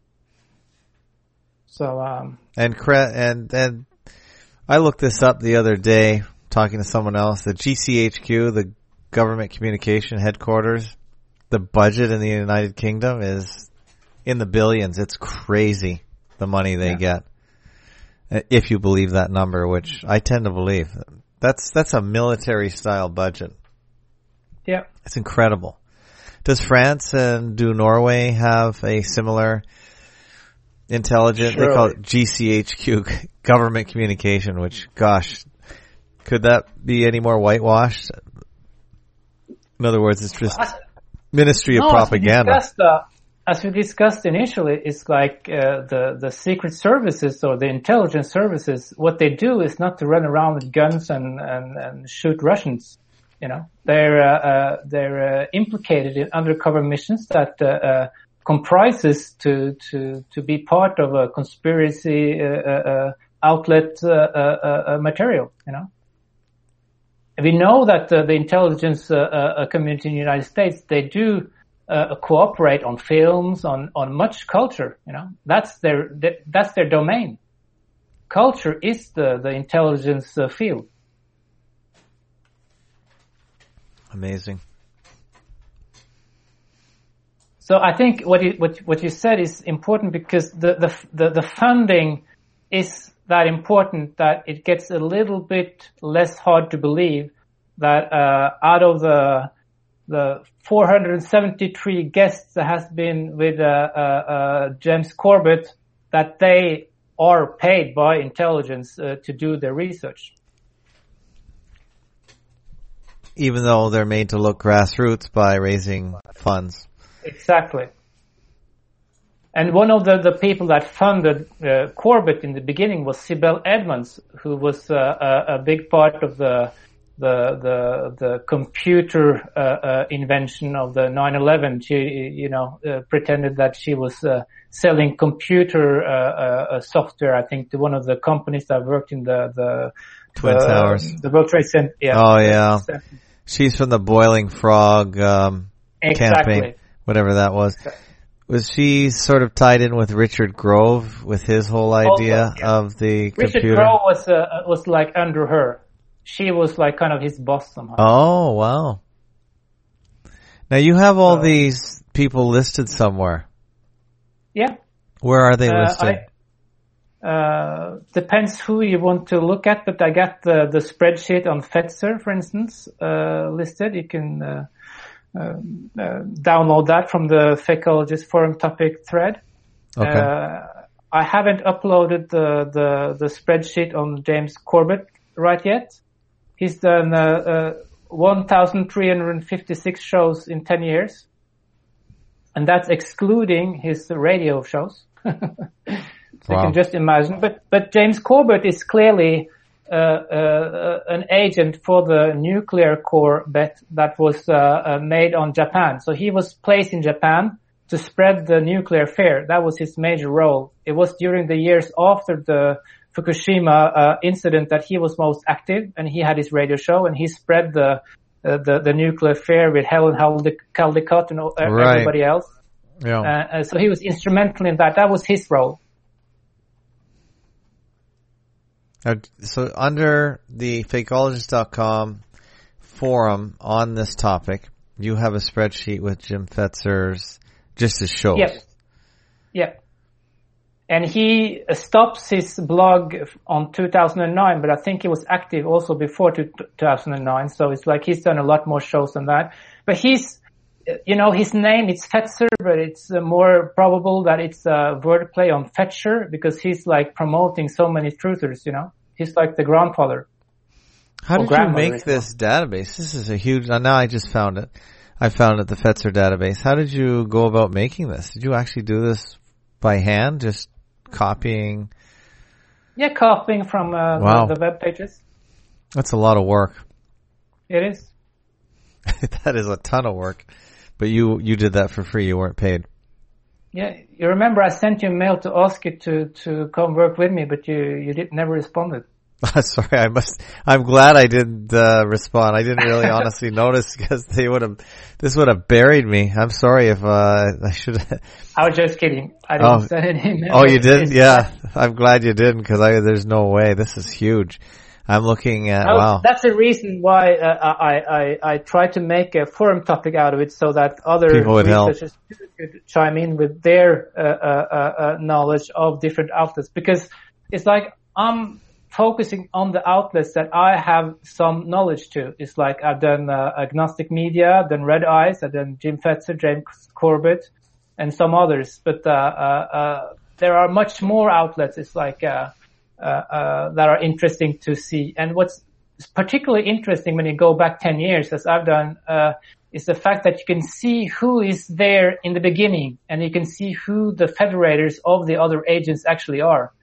So um, and cre- and and I looked this up the other day, talking to someone else. The G C H Q, the Government Communication Headquarters, the budget in the United Kingdom is in the billions. It's crazy the money they yeah. get, if you believe that number, which I tend to believe. That's that's a military style budget. Yeah, it's incredible. Does France and do Norway have a similar intelligence? Sure. They call it G C H Q, Government Communication. Which, gosh, could that be any more whitewashed? In other words, it's just as, Ministry of no, Propaganda. As we discussed, uh, as we discussed initially, it's like uh, the the secret services or the intelligence services. What they do is not to run around with guns and and, and shoot Russians. You know, they're uh, uh, they're uh, implicated in undercover missions that uh, uh, comprises to to to be part of a conspiracy uh, uh, outlet uh, uh, uh, material. You know, and we know that uh, the intelligence uh, uh, community in the United States, they do uh, cooperate on films, on on much culture. You know, that's their that's their domain. Culture is the the intelligence uh, field. Amazing. So I think what you, what what you said is important because the, the the the funding is that important that it gets a little bit less hard to believe that uh, out of the the four hundred seventy-three guests that has been with uh, uh, uh, James Corbett, that they are paid by intelligence uh, to do their research. Even though they're made to look grassroots by raising funds. Exactly. And one of the, the people that funded uh, Corbett in the beginning was Sibel Edmonds, who was uh, a, a big part of the the the, the computer uh, uh, invention of the nine eleven. She, you know, uh, pretended that she was uh, selling computer uh, uh, software, I think, to one of the companies that worked in the the Twin uh, Towers. The World Trade Center. Yeah. Oh, yeah. She's from the Boiling Frog um, exactly. campaign, whatever that was. Was she sort of tied in with Richard Grove with his whole idea also, yeah. of the Richard computer? Richard Grove was uh, was like under her. She was like kind of his boss somehow. Oh, wow. Now you have all so, these people listed somewhere. Yeah. Where are they uh, listed? I, Uh, depends who you want to look at, but I got the, the spreadsheet on Fetzer, for instance, uh, listed. You can, uh, uh, uh, download that from the Fakeologist forum topic thread. Okay. Uh, I haven't uploaded the, the, the spreadsheet on James Corbett right yet. He's done, uh, uh, one thousand three hundred fifty-six shows in ten years. And that's excluding his radio shows. So wow. You can just imagine. But but James Corbett is clearly uh, uh, an agent for the nuclear core bet that was uh, uh, made on Japan. So he was placed in Japan to spread the nuclear fear. That was his major role. It was during the years after the Fukushima uh, incident that he was most active, and he had his radio show, and he spread the uh, the, the nuclear fear with Helen Caldicott and uh, right. everybody else. Yeah. Uh, so he was instrumental in that. That was his role. Uh, so under the fakeologist dot com forum on this topic, you have a spreadsheet with Jim Fetzer's, just his shows. Yep. Yep. And he stops his blog on two thousand nine, but I think he was active also before two thousand nine. So it's like he's done a lot more shows than that. But he's, you know, his name, it's Fetzer, but it's uh, more probable that it's a wordplay on Fetcher because he's like promoting so many truthers, you know. He's like the grandfather. How did you make this database? This is a huge, now I just found it. I found it, the Fetzer database. How did you go about making this? Did you actually do this by hand, just copying? Yeah, copying from uh, wow. the, the web pages. That's a lot of work. It is. That is a ton of work. But you, you did that for free. You weren't paid. Yeah, you remember I sent you a mail to ask you to, to come work with me, but you, you did, never responded. Sorry, I must, I'm glad I didn't, uh, respond. I didn't really honestly notice because they would have, this would have buried me. I'm sorry if, uh, I should have. I was just kidding. I didn't oh. send an email. Oh, you didn't? Yeah. I'm glad you didn't because I, there's no way. This is huge. I'm looking at, no, wow. That's the reason why, uh, I, I, I try to make a forum topic out of it so that other people would researchers help. could chime in with their, uh, uh, uh, knowledge of different outlets because it's like, I'm, focusing on the outlets that I have some knowledge to. It's like I've done uh, Agnostic Media, I've done Red Eyes, I've done Jim Fetzer, James Corbett, and some others. But uh, uh, uh, there are much more outlets. It's like uh, uh, uh, that are interesting to see. And what's particularly interesting when you go back ten years, as I've done, uh, is the fact that you can see who is there in the beginning, and you can see who the federators of the other agents actually are.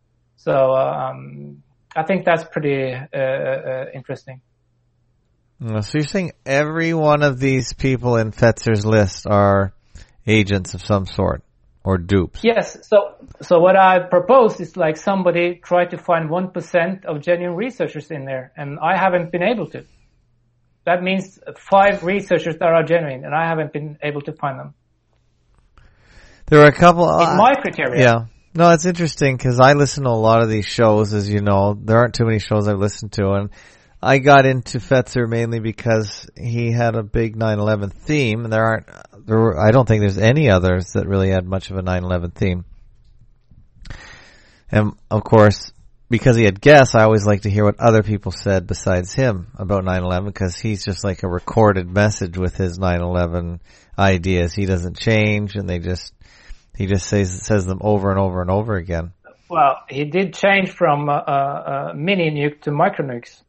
So um, I think that's pretty uh, uh, interesting. So you're saying every one of these people in Fetzer's list are agents of some sort or dupes? Yes. So so what I propose is like somebody try to find one percent of genuine researchers in there, and I haven't been able to. That means five researchers that are genuine, and I haven't been able to find them. There are a couple. Uh, in my criteria. Yeah. No, it's interesting because I listen to a lot of these shows, as you know. There aren't too many shows I've listened to, and I got into Fetzer mainly because he had a big nine eleven theme, and there aren't, there were, I don't think there's any others that really had much of a nine eleven theme. And of course, because he had guests, I always like to hear what other people said besides him about nine eleven because he's just like a recorded message with his nine eleven ideas. He doesn't change, and they just, he just says says them over and over and over again. Well, he did change from uh, uh, mini nuke to micro nukes.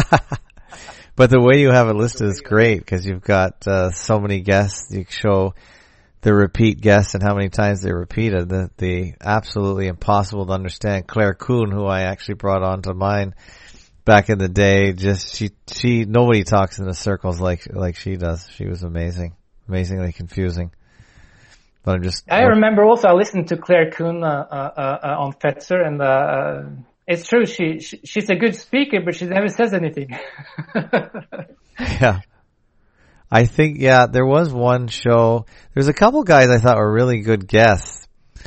But the way you have it listed is great because you've got uh, so many guests. You show the repeat guests and how many times they repeated. The, the absolutely impossible to understand Claire Kuhn, who I actually brought onto mine back in the day. Just she she nobody talks in the circles like like she does. She was amazing, amazingly confusing. But I'm just. I remember also I listened to Claire Kuhn uh, uh, uh, on Fetzer, and uh, it's true. She, she she's a good speaker, but she never says anything. Yeah, I think yeah. There was one show. There's a couple guys I thought were really good guests,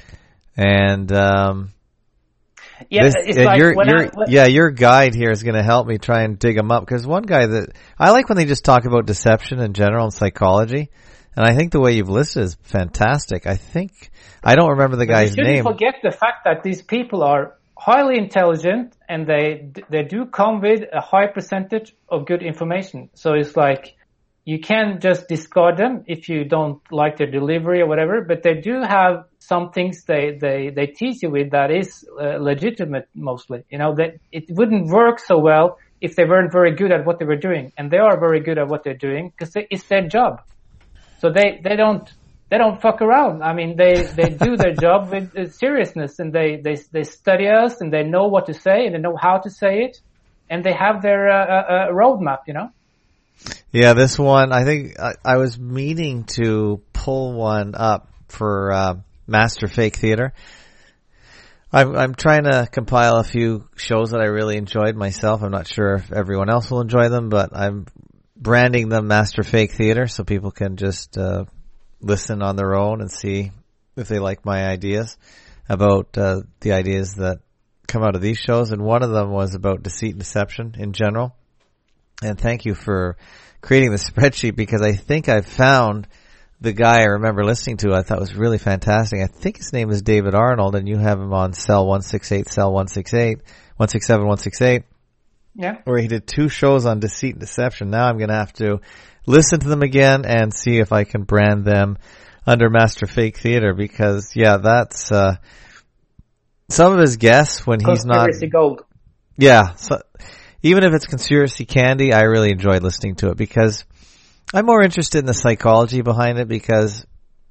and um, yeah, this, it's uh, like your, when your, I, when, yeah, your guide here is going to help me try and dig them up because one guy that I like when they just talk about deception in general and psychology. And I think the way you've listed is fantastic. I think, I don't remember the guy's name. You shouldn't name. forget the fact that these people are highly intelligent and they, they do come with a high percentage of good information. So it's like, you can't just discard them if you don't like their delivery or whatever, but they do have some things they, they, they tease you with that is uh, legitimate mostly. You know, that it wouldn't work so well if they weren't very good at what they were doing. And they are very good at what they're doing because it's their job. So they, they don't, they don't fuck around. I mean, they, they do their job with uh, seriousness and they, they, they study us and they know what to say and they know how to say it and they have their, uh, uh, roadmap, you know? Yeah, this one, I think I, I was meaning to pull one up for, uh, Master Fake Theater. I'm, I'm trying to compile a few shows that I really enjoyed myself. I'm not sure if everyone else will enjoy them, but I'm branding them Master Fake Theater so people can just uh listen on their own and see if they like my ideas about uh the ideas that come out of these shows. And one of them was about deceit and deception in general. And thank you for creating the spreadsheet because I think I found the guy I remember listening to. I thought was really fantastic. I think his name is David Arnold, and you have him on Cell one sixty-eight, Cell one sixty-eight, one sixty-seven, one sixty-eight. Yeah. Where he did two shows on deceit and deception. Now I'm going to have to listen to them again and see if I can brand them under Master Fake Theater because, yeah, that's, uh, some of his guests when he's not. Conspiracy gold. Yeah. So, even if it's conspiracy candy, I really enjoyed listening to it because I'm more interested in the psychology behind it because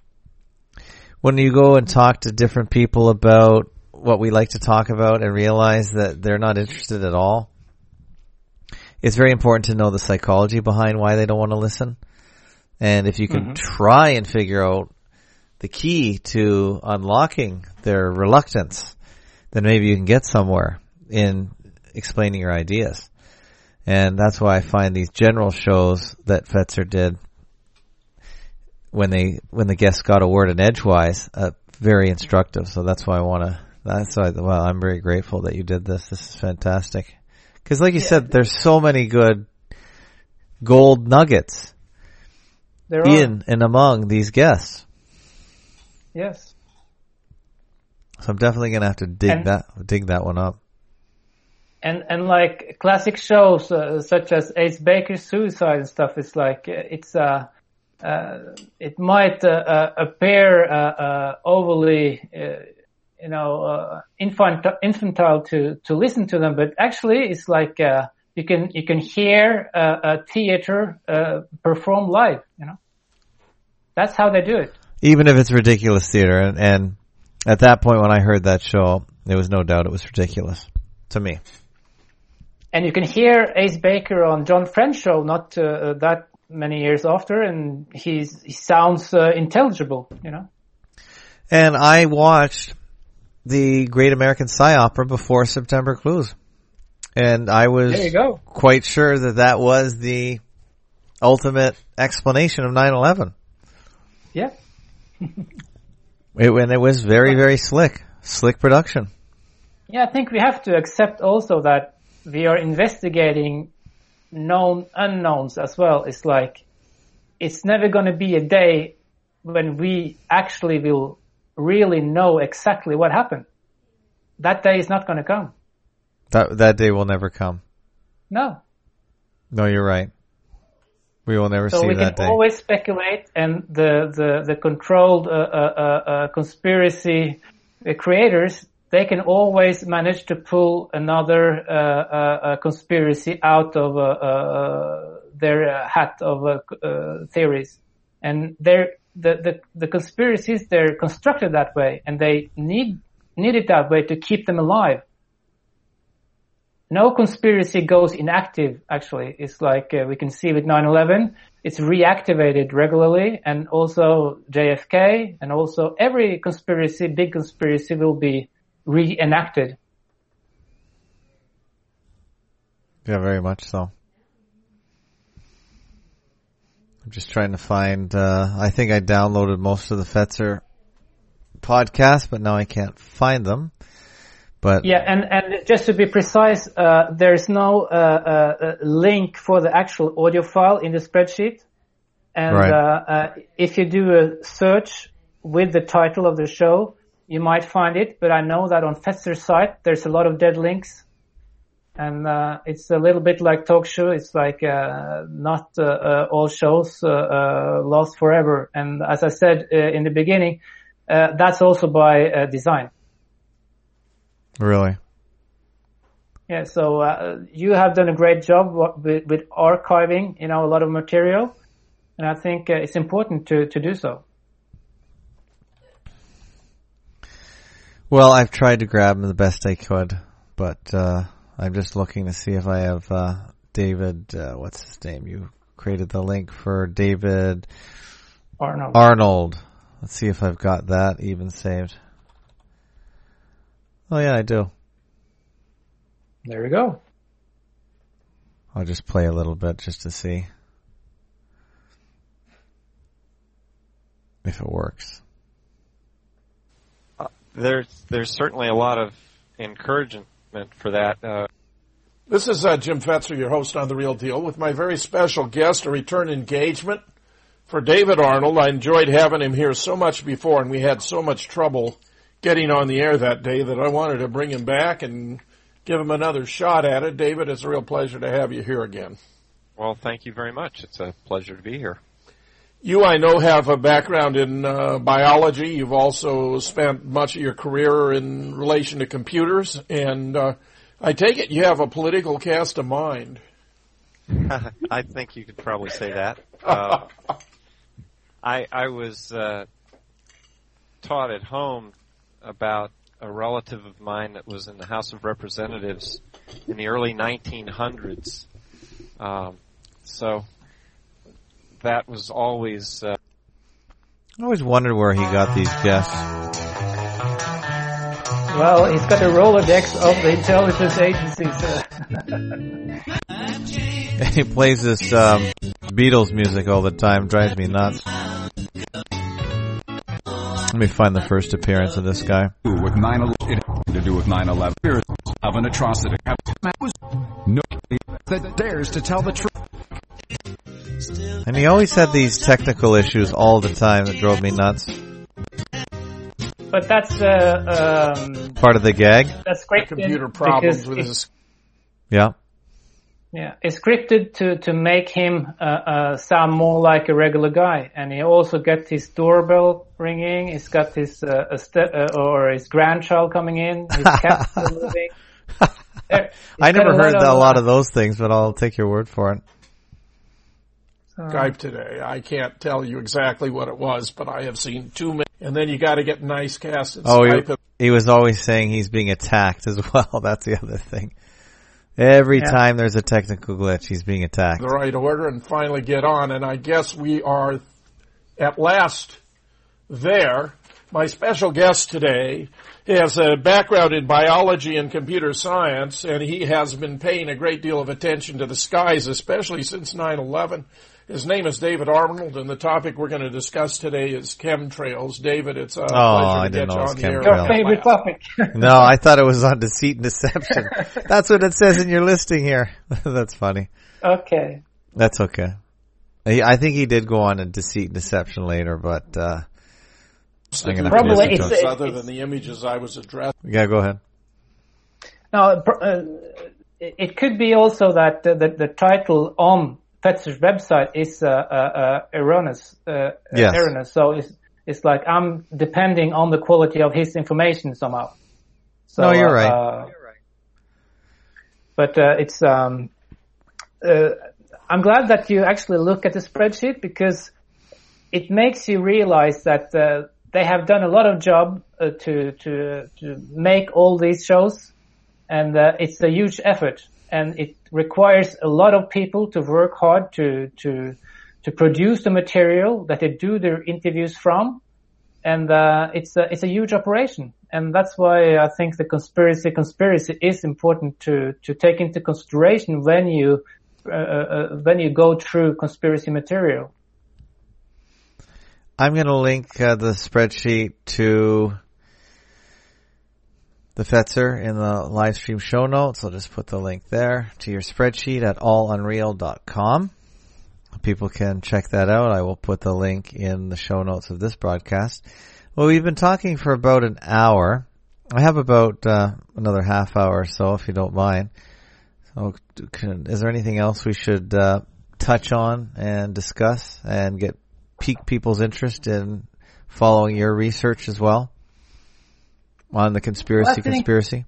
when you go and talk to different people about what we like to talk about and realize that they're not interested at all, it's very important to know the psychology behind why they don't want to listen. And if you can mm-hmm. try and figure out the key to unlocking their reluctance, then maybe you can get somewhere in explaining your ideas. And that's why I find these general shows that Fetzer did when they, when the guests got a word in edgewise, uh, very instructive. So that's why I want to, that's why, well, I'm very grateful that you did this. This is fantastic. Because like you yeah. said, there's so many good gold nuggets there in are. and among these guests. Yes. So I'm definitely going to have to dig and, that dig that one up. And and like classic shows uh, such as Ace Baker's Suicide and stuff, it's like uh, it's uh, uh it might uh, uh, appear uh, uh, overly. Uh, you know, uh, infant- infantile to, to listen to them, but actually it's like, uh, you can, you can hear, uh, a theater, uh, perform live, you know. That's how they do it. Even if it's ridiculous theater. And, and at that point when I heard that show, there was no doubt it was ridiculous to me. And you can hear Ace Baker on John Friend's show not, uh, that many years after, and he's, he sounds, uh, intelligible, you know. And I watched the Great American Psy Opera before September Clues. And I was there you go. quite sure that that was the ultimate explanation of nine eleven. Yeah. it, and it was very, very slick. Slick production. Yeah, I think we have to accept also that we are investigating known unknowns as well. It's like, it's never going to be a day when we actually will really know exactly what happened. That day is not going to come. That that day will never come. No. No, you're right. We will never so see that day. So we can always speculate, and the the the controlled uh, uh, uh, conspiracy creators, they can always manage to pull another uh, uh, conspiracy out of uh, uh, their hat of uh, uh, theories, and they're. The, the, the conspiracies, they're constructed that way, and they need, need it that way to keep them alive. No conspiracy goes inactive, actually. It's like, uh, we can see with nine eleven, it's reactivated regularly, and also J F K, and also every conspiracy, big conspiracy will be reenacted. Yeah, very much so. I'm just trying to find, uh, I think I downloaded most of the Fetzer podcasts, but now I can't find them. But yeah, and, and just to be precise, uh, there's no, uh, uh, link for the actual audio file in the spreadsheet. And, right. uh, uh, if you do a search with the title of the show, you might find it, but I know that on Fetzer's site, there's a lot of dead links. And, uh, it's a little bit like talk show. It's like, uh, not, uh, uh all shows, uh, uh, last forever. And as I said, uh, in the beginning, uh, that's also by, uh, design. Really? Yeah. So, uh, you have done a great job with, with archiving, you know, a lot of material. And I think uh, it's important to, to do so. Well, I've tried to grab them the best I could, but, uh, I'm just looking to see if I have, uh, David, uh, what's his name? You created the link for David Arnold. Arnold. Let's see if I've got that even saved. Oh yeah, I do. There we go. I'll just play a little bit just to see if it works. Uh, there's, there's certainly a lot of encouragement for that. Uh, This is uh, Jim Fetzer, your host on The Real Deal, with my very special guest, a return engagement for David Arnold. I enjoyed having him here so much before, and we had so much trouble getting on the air that day that I wanted to bring him back and give him another shot at it. David, it's a real pleasure to have you here again. Well, thank you very much. It's a pleasure to be here. You, I know, have a background in uh, biology. You've also spent much of your career in relation to computers, and uh, I take it you have a political cast of mind. I think you could probably say that. Uh, I, I was uh, taught at home about a relative of mine that was in the House of Representatives in the early nineteen hundreds. Um, so that was always... Uh, I always wondered where he got these guests. Well, he's got a Rolodex of the intelligence agencies. He plays this um, Beatles music all the time. Drives me nuts. Let me find the first appearance of this guy. With nine eleven, it had to do with nine eleven. Of an atrocity. Nobody that dares to tell the truth. And he always had these technical issues all the time that drove me nuts. But that's uh, um, part of the gag. That's scripted. Computer problems with his. Yeah. Yeah, it's scripted to to make him uh, uh, sound more like a regular guy, and he also gets his doorbell ringing. He's got his uh, a ste- uh, or his grandchild coming in. His cat's still moving. There, I never heard of, a lot of those things, but I'll take your word for it. Skype today. I can't tell you exactly what it was, but I have seen too many. And then you got to get nice casts at oh, Skype. He, he was always saying he's being attacked as well. That's the other thing. Every yeah. time there's a technical glitch, he's being attacked. The right order and finally get on. And I guess we are at last there. My special guest today has a background in biology and computer science, and he has been paying a great deal of attention to the skies, especially since nine eleven. His name is David Arnold, and the topic we're going to discuss today is chemtrails. David, it's a oh, pleasure I to didn't get know you it was on the air. Your favorite topic. No, I thought it was on deceit and deception. That's what it says in your listing here. That's funny. Okay. That's okay. I think he did go on a deceit and deception later, but uh I'm gonna probably it's, it's, other than the images I was addressing. Yeah, go ahead. Now, uh, it could be also that uh, the, the title on Fetzer's website is uh, uh, uh, erroneous. Uh, yes. erroneous. So it's it's like I'm depending on the quality of his information somehow. So, no, you're right. Uh, you're right. But uh, it's um, uh, I'm glad that you actually look at the spreadsheet, because it makes you realize that uh, they have done a lot of job uh, to to to make all these shows, and uh, it's a huge effort, and it requires a lot of people to work hard to to to produce the material that they do their interviews from, and uh, it's a it's a huge operation, and that's why I think the conspiracy conspiracy is important to to take into consideration when you uh, uh, when you go through conspiracy material. I'm going to link uh, the spreadsheet to the Fetzer in the live stream show notes. I'll just put the link there to your spreadsheet at all unreal dot com. People can check that out. I will put the link in the show notes of this broadcast. Well, we've been talking for about an hour. I have about uh, another half hour or so, if you don't mind. So, can, is there anything else we should uh, touch on and discuss and get pique people's interest in following your research as well on the conspiracy well, think, conspiracy?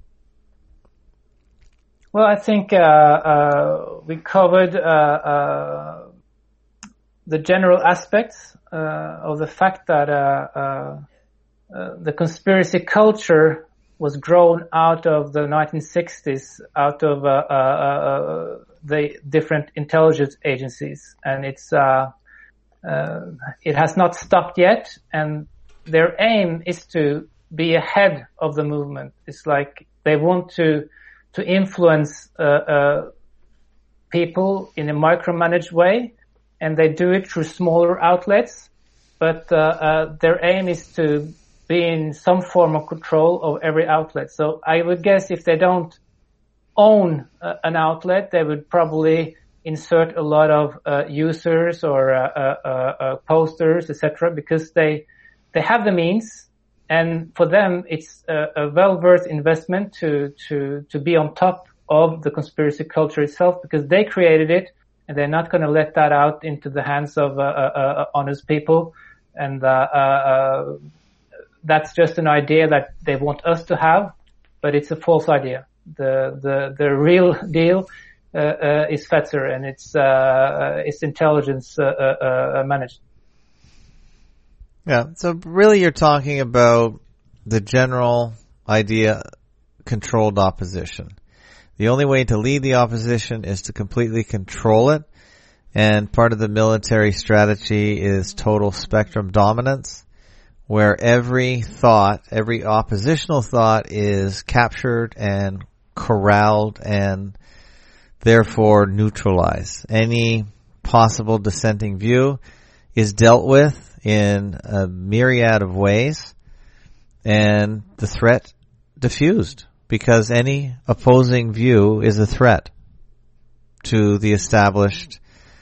Well, I think uh, uh, we covered uh, uh, the general aspects uh, of the fact that uh, uh, uh, the conspiracy culture was grown out of the nineteen sixties, out of uh, uh, uh, the different intelligence agencies, and it's uh, Uh, it has not stopped yet, and their aim is to be ahead of the movement. It's like they want to to influence uh, uh, people in a micromanaged way, and they do it through smaller outlets. But uh, uh, their aim is to be in some form of control of every outlet. So I would guess if they don't own uh, an outlet, they would probably insert a lot of uh, users or uh, uh, uh, posters, et cetera, because they they have the means, and for them it's a, a well worth investment to to to be on top of the conspiracy culture itself, because they created it, and they're not going to let that out into the hands of uh, uh, honest people. And uh, uh, that's just an idea that they want us to have, but it's a false idea. The the the real deal uh, uh, is Fetzer, and it's uh, it's intelligence uh, uh, managed. Yeah. So really, you're talking about the general idea, controlled opposition. The only way to lead the opposition is to completely control it, and part of the military strategy is total spectrum dominance, where every thought, every oppositional thought is captured and corralled and therefore neutralized. Any possible dissenting view is dealt with in a myriad of ways, and the threat diffused, because any opposing view is a threat to the established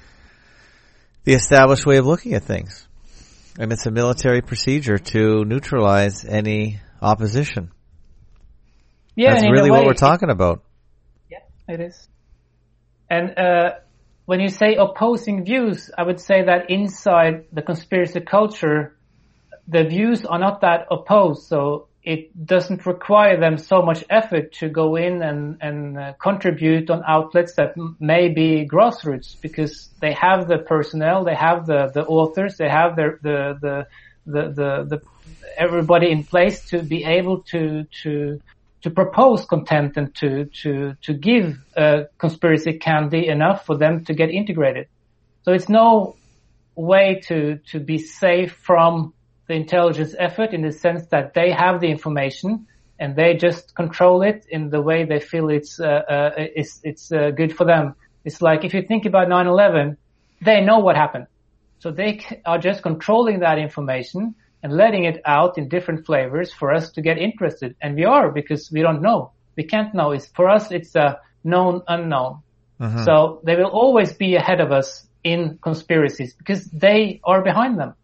the established way of looking at things. And it's a military procedure to neutralize any opposition. Yeah, that's and really in a way, what we're talking about. Yeah, it is. And uh, when you say opposing views, I would say that inside the conspiracy culture, the views are not that opposed, so it doesn't require them so much effort to go in and, and uh, contribute on outlets that m- may be grassroots, because they have the personnel, they have the, the authors, they have the, the, the, the, the, the everybody in place to be able to, to, to propose content and to, to, to give uh, conspiracy candy enough for them to get integrated. So it's no way to, to be safe from the intelligence effort, in the sense that they have the information and they just control it in the way they feel it's uh, uh, it's, it's uh, good for them. It's like if you think about nine eleven, they know what happened, so they are just controlling that information and letting it out in different flavors for us to get interested. And we are, because we don't know, we can't know. It's for us, it's a known unknown. Uh-huh. So they will always be ahead of us in conspiracies because they are behind them.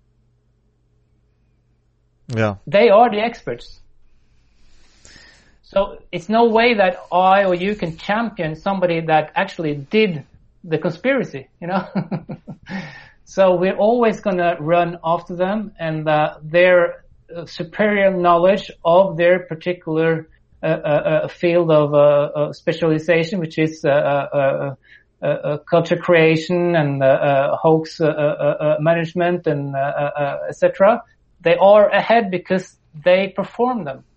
Yeah. They are the experts. So it's no way that I or you can champion somebody that actually did the conspiracy, you know? So we're always going to run after them, and uh, their uh, superior knowledge of their particular uh, uh, field of uh, uh, specialization, which is uh, uh, uh, uh, culture creation and uh, uh, hoax uh, uh, uh, management and uh, uh, et cetera. They are ahead because they perform them.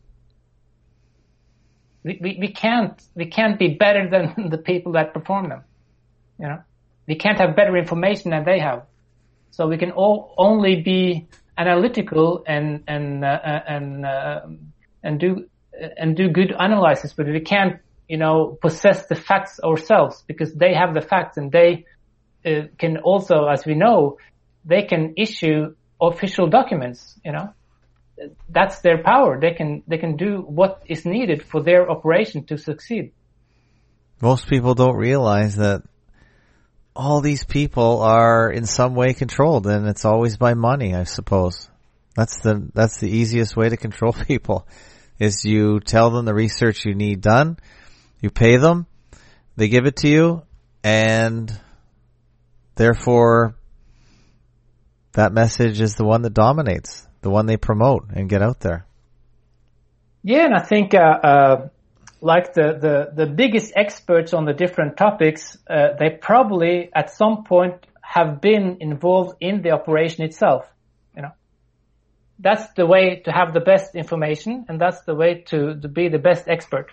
We, we, we can't, we can't be better than the people that perform them. You know, we can't have better information than they have. So we can all only be analytical and, and, uh, and, uh, and do, and do good analysis, but we can't, you know, possess the facts ourselves, because they have the facts, and they uh, can also, as we know, they can issue official documents, you know. That's their power. They can, they can do what is needed for their operation to succeed. Most people don't realize that all these people are in some way controlled, and it's always by money, I suppose. That's the, that's the easiest way to control people, is you tell them the research you need done, you pay them, they give it to you, and therefore that message is the one that dominates, the one they promote and get out there. Yeah, and I think, uh, uh, like the, the, the biggest experts on the different topics, uh, they probably at some point have been involved in the operation itself. You know, that's the way to have the best information, and that's the way to, to be the best expert.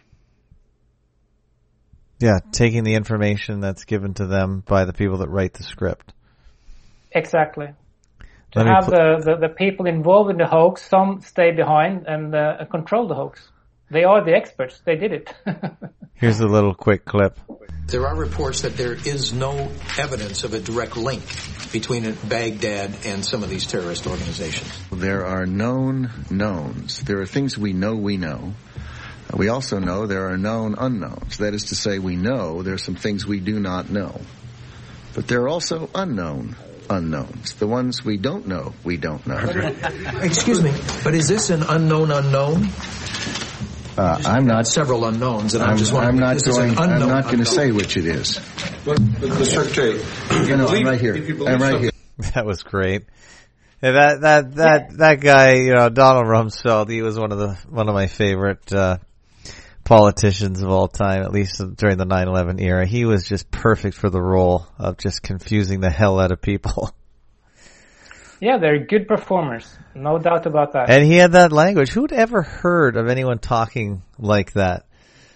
Yeah, taking the information that's given to them by the people that write the script. Exactly. To Let have pl- the, the, the people involved in the hoax, some stay behind and uh, control the hoax. They are the experts. They did it. Here's a little quick clip. There are reports that there is no evidence of a direct link between Baghdad and some of these terrorist organizations. There are known knowns. There are things we know we know. We also know there are known unknowns. That is to say, we know there are some things we do not know. But there are also unknown unknowns. The ones we don't know, we don't know. Excuse me, but is this an unknown unknown? Uh, I'm not. Several unknowns, and I'm, I'm just wondering. I'm not if this going. Is an I'm not going to unknown. say which it is. But, but the Secretary, You know, I'm right here. I'm right here. That was great. And that that that yeah. that guy, you know, Donald Rumsfeld, he was one of the one of my favorite uh politicians of all time, at least during the nine eleven era. He was just perfect for the role of just confusing the hell out of people. Yeah, they're good performers. No doubt about that. And he had that language. Who'd ever heard of anyone talking like that?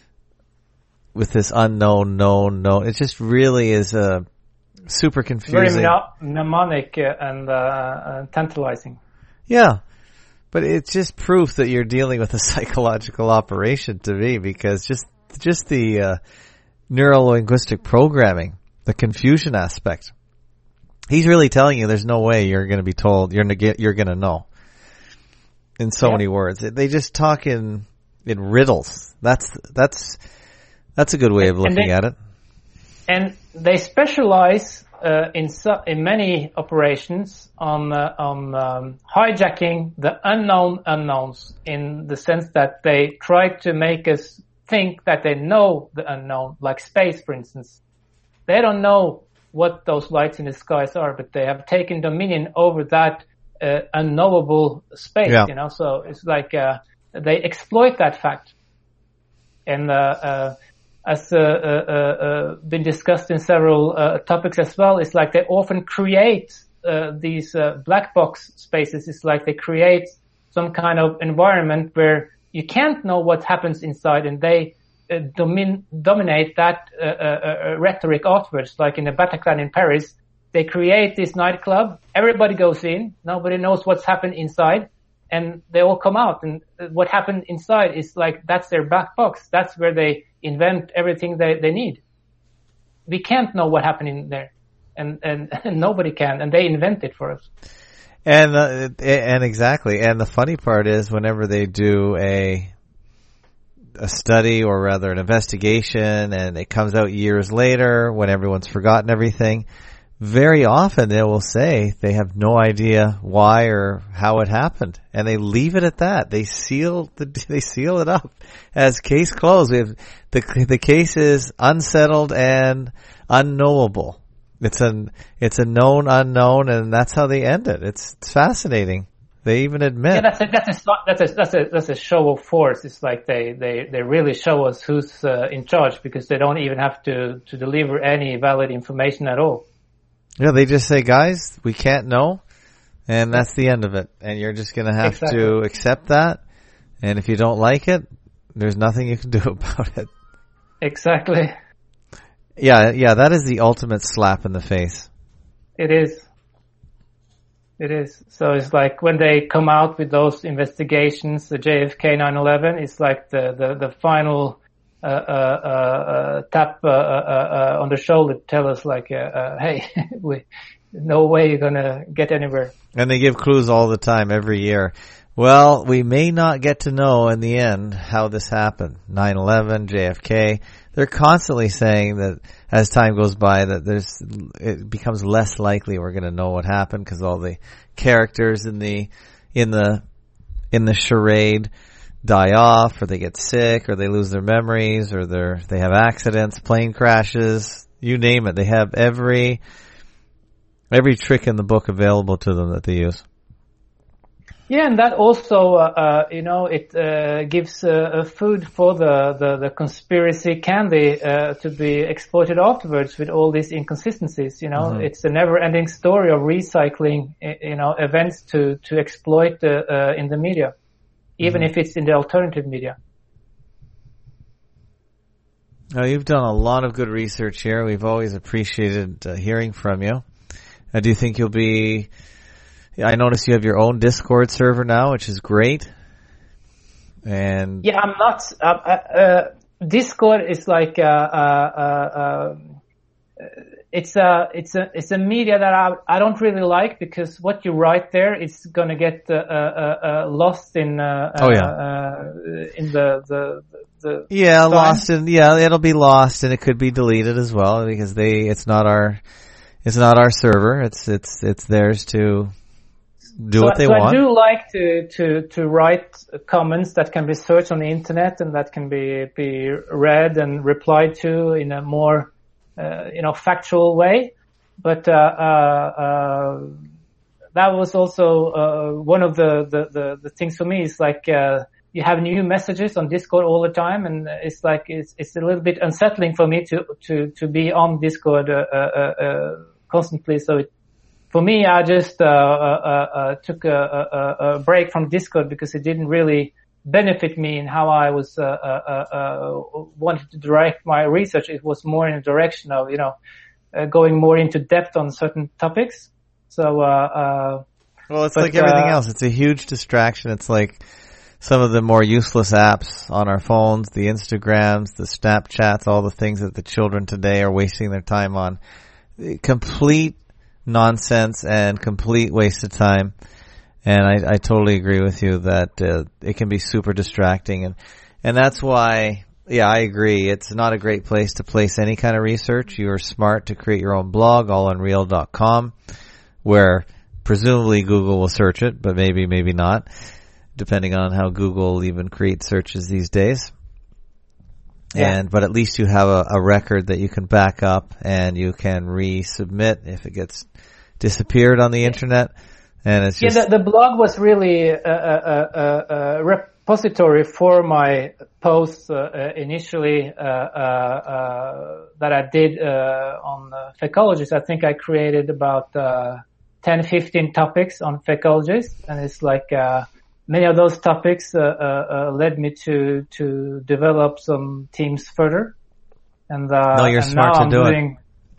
With this unknown, known, known. It just really is uh, super confusing. Very mnemonic and uh, tantalizing. Yeah. But it's just proof that you're dealing with a psychological operation to me, because just just the uh, neuro-linguistic programming, the confusion aspect. He's really telling you there's no way you're going to be told, you're going to get, you're going to know. In so yeah. many words. They just talk in in riddles. That's that's that's a good way of looking they, at it. And they specialize uh, in so, in many operations on uh, on um, hijacking the unknown unknowns, in the sense that they try to make us think that they know the unknown, like space, for instance. They don't know what those lights in the skies are, but they have taken dominion over that uh, unknowable space, yeah. you know, so it's like uh, they exploit that fact. And uh, uh, as uh, uh, uh, been discussed in several uh, topics as well, it's like they often create uh, these uh, black box spaces. It's like they create some kind of environment where you can't know what happens inside, and they uh, domin- dominate that uh, uh, uh, rhetoric afterwards. Like in the Bataclan in Paris, they create this nightclub. Everybody goes in. Nobody knows what's happened inside. And they all come out. And what happened inside is like, that's their black box. That's where they invent everything they, they need. We can't know what happened in there. And, and, and nobody can. And they invent it for us. And, uh, and exactly. And the funny part is whenever they do a, a study, or rather an investigation, and it comes out years later when everyone's forgotten everything, very often they will say they have no idea why or how it happened, and they leave it at that. They seal the they seal it up as case closed. We have, the the case is unsettled and unknowable. It's an it's a known unknown, and that's how they end it. It's, it's fascinating. They even admit. Yeah, that's a, that's a that's a that's a that's a show of force. It's like they they they really show us who's uh, in charge, because they don't even have to to deliver any valid information at all. Yeah, they just say, guys, we can't know, and that's the end of it. And you're just going to have exactly. to accept that. And if you don't like it, there's nothing you can do about it. Exactly. Yeah, yeah, that is the ultimate slap in the face. It is. It is. So it's like when they come out with those investigations, the J F K nine eleven, it's like the, the, the final Uh, uh, uh, tap uh, uh, uh, on the shoulder to tell us like, uh, uh, hey, we, no way you're gonna get anywhere. And they give clues all the time, every year. Well, we may not get to know in the end how this happened. nine eleven, J F K. They're constantly saying that as time goes by that there's, it becomes less likely we're gonna know what happened, because all the characters in the, in the, in the charade die off, or they get sick, or they lose their memories, or they're, they have accidents, plane crashes, you name it. They have every, every trick in the book available to them that they use. Yeah, and that also, uh, uh you know, it, uh, gives, uh, food for the, the, the conspiracy candy, uh, to be exploited afterwards with all these inconsistencies, you know. Mm-hmm. It's a never-ending story of recycling, you know, events to, to exploit, uh, uh in the media. Even mm-hmm. if it's in the alternative media. Now, you've done a lot of good research here. We've always appreciated uh, hearing from you. Uh, do you think you'll be... I notice you have your own Discord server now, which is great. And yeah, I'm not... Uh, uh, Discord is like... Uh, uh, uh, it's a it's a it's a media that I I don't really like, because what you write there is going to get uh, uh, uh, lost in uh, oh yeah uh, in the the the yeah time. lost in yeah it'll be lost, and it could be deleted as well, because they it's not our it's not our server. It's it's it's theirs to do so, what they so want. I do like to, to, to write comments that can be searched on the internet and that can be, be read and replied to in a more, uh, you know, factual way. But, uh, uh, uh, that was also, uh, one of the, the, the, the things for me is like, uh, you have new messages on Discord all the time, and it's like, it's, it's a little bit unsettling for me to, to, to be on Discord, uh, uh, uh, constantly. So it, For me, I just uh, uh, uh, took a, a, a break from Discord because it didn't really benefit me in how I was uh, uh, uh, wanted to direct my research. It was more in the direction of, you know, uh, going more into depth on certain topics. So, uh, uh well, it's but, like everything uh, else. It's a huge distraction. It's like some of the more useless apps on our phones, the Instagrams, the Snapchats, all the things that the children today are wasting their time on. Complete nonsense and complete waste of time. And I, I totally agree with you that uh, it can be super distracting, and and that's why, yeah, I agree. It's not a great place to place any kind of research. You are smart to create your own blog, all unreal dot com, where presumably Google will search it, but maybe maybe not, depending on how Google even creates searches these days. Yeah. And, but at least you have a, a record that you can back up, and you can resubmit if it gets disappeared on the internet. And it's just. Yeah, the, the blog was really a, a, a, a repository for my posts, uh, initially, uh, uh, uh, that I did, uh, on uh, Fakeologist. I think I created about, uh, ten, fifteen topics on Fakeologist, and it's like, uh, many of those topics uh, uh, uh, led me to to develop some teams further, and uh, no, you're and smart now to I'm do doing,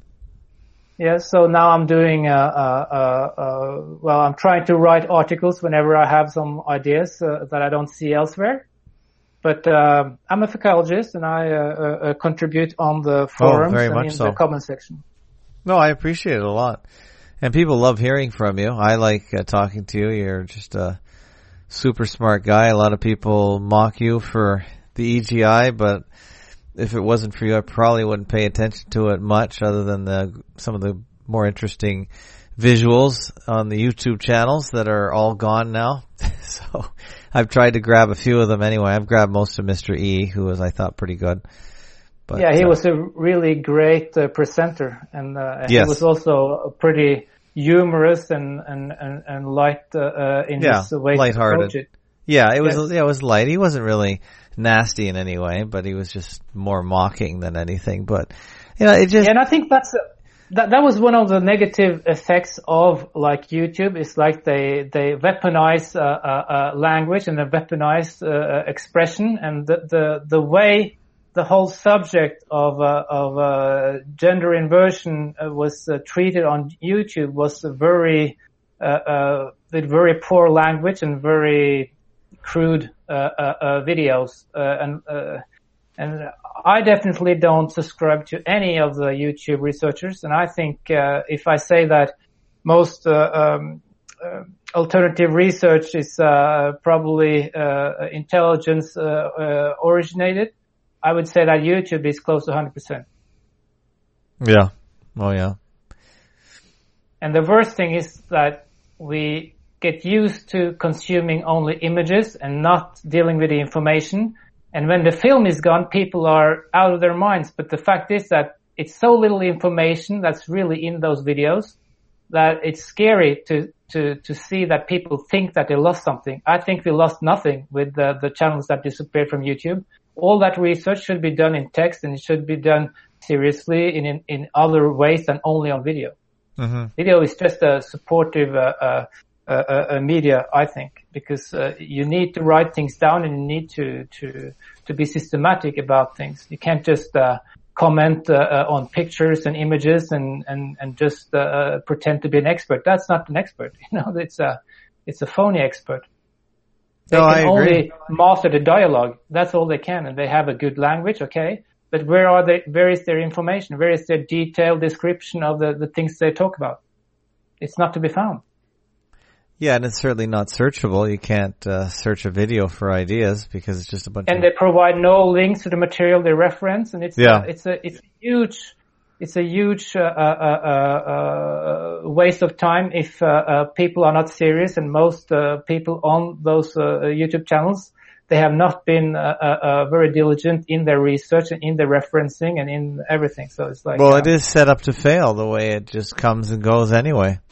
it. Yeah, so now I'm doing. Uh, uh, uh, uh, well, I'm trying to write articles whenever I have some ideas uh, that I don't see elsewhere. But uh, I'm a Fakeologist, and I uh, uh, contribute on the forums oh, very and much in so. the comment section. No, I appreciate it a lot, and people love hearing from you. I like uh, talking to you. You're just a super smart guy. A lot of people mock you for the E G I, but if it wasn't for you, I probably wouldn't pay attention to it much, other than the some of the more interesting visuals on the YouTube channels that are all gone now. So I've tried to grab a few of them anyway. I've grabbed most of Mister E, who was, I thought, pretty good. But, yeah, he uh, was a really great uh, presenter, and uh, yes. he was also pretty humorous and and and, and light uh, uh, in yeah, his way lighthearted. to approach it. Yeah, it was Yes. yeah, it was light. He wasn't really nasty in any way, but he was just more mocking than anything. But you know, it just And I think that's that that was one of the negative effects of like YouTube. Is like they they weaponize uh, uh, uh, language and they weaponize uh, expression, and the the the way the whole subject of uh, of uh, gender inversion uh, was uh, treated on YouTube was very uh, uh, with very poor language and very crude uh, uh, uh, videos, uh, and uh, and I definitely don't subscribe to any of the YouTube researchers. And I think uh, if I say that most uh, um, uh, alternative research is uh, probably uh, intelligence uh, uh, originated, I would say that YouTube is close to one hundred percent. yeah, oh yeah, And the worst thing is that we get used to consuming only images and not dealing with the information. And when the film is gone, people are out of their minds. But the fact is that it's so little information that's really in those videos that it's scary to, to, to see that people think that they lost something. I think we lost nothing with the, the channels that disappeared from YouTube. All that research should be done in text, and it should be done seriously in, in, in other ways than only on video. mm-hmm. Video is just a supportive, uh, uh, Uh, uh, media, I think, because uh, you need to write things down and you need to to to be systematic about things. You can't just uh, comment uh, uh, on pictures and images and and and just uh, pretend to be an expert. That's not an expert, you know. It's a it's a phony expert. They No, can I agree. only master the dialogue. That's all they can, and they have a good language, okay. But where are they? Where is their information? Where is their detailed description of the, the things they talk about? It's not to be found. Yeah, and it's certainly not searchable. You can't uh, search a video for ideas because it's just a bunch and of... they provide no links to the material they reference, and it's yeah. a, it's a it's a huge it's a huge uh, uh, uh, uh, waste of time if uh, uh, people are not serious. And most uh, people on those uh, YouTube channels, they have not been uh, uh, very diligent in their research and in their referencing and in everything. So it's like well, uh, it is set up to fail the way it just comes and goes anyway.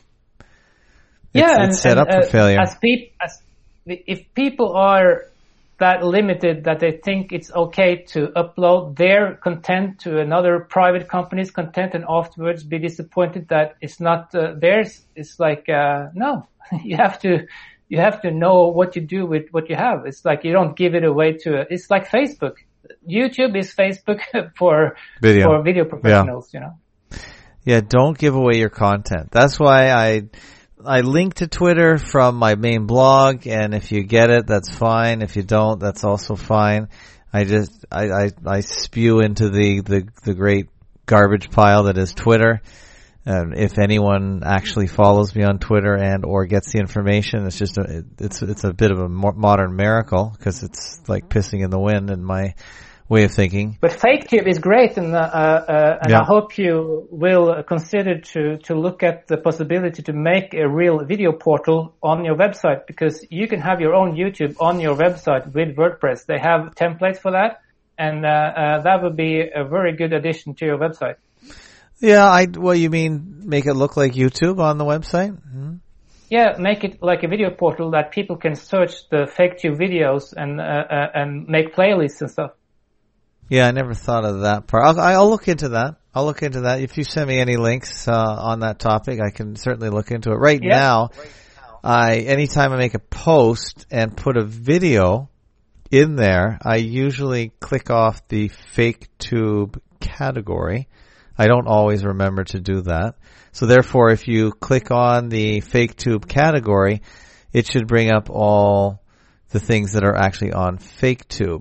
It's, yeah, it's and, set and, up for uh, failure. As, peop- as if people are that limited that they think it's okay to upload their content to another private company's content and afterwards be disappointed that it's not uh, theirs, it's like uh, no, you have to you have to know what you do with what you have. It's like you don't give it away to. A, it's like Facebook. YouTube is Facebook for video. for video professionals. Yeah. You know. Yeah, don't give away your content. That's why I. I link to Twitter from my main blog, and if you get it, that's fine. If you don't, that's also fine. I just, I, I, I spew into the, the, the great garbage pile that is Twitter. And if anyone actually follows me on Twitter and or gets the information, it's just a, it's, it's a bit of a modern miracle because it's like pissing in the wind in my way of thinking. But FakeTube is great, and uh, uh, and yeah. I hope you will consider to to look at the possibility to make a real video portal on your website, because you can have your own YouTube on your website with WordPress. They have templates for that, and uh, uh, that would be a very good addition to your website. Yeah, I well, you mean make it look like YouTube on the website? Mm-hmm. Yeah, make it like a video portal that people can search the FakeTube videos and uh, uh, and make playlists and stuff. Yeah, I never thought of that part. I'll, I'll look into that. I'll look into that. If you send me any links uh, on that topic, I can certainly look into it. Right yeah. now, I anytime I make a post and put a video in there, I usually click off the FakeTube category. I don't always remember to do that. So therefore, if you click on the FakeTube category, it should bring up all the things that are actually on FakeTube.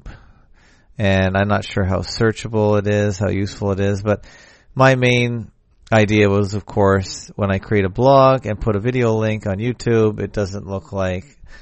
And I'm not sure how searchable it is, how useful it is, but my main idea was, of course, when I create a blog and put a video link on YouTube, it doesn't look like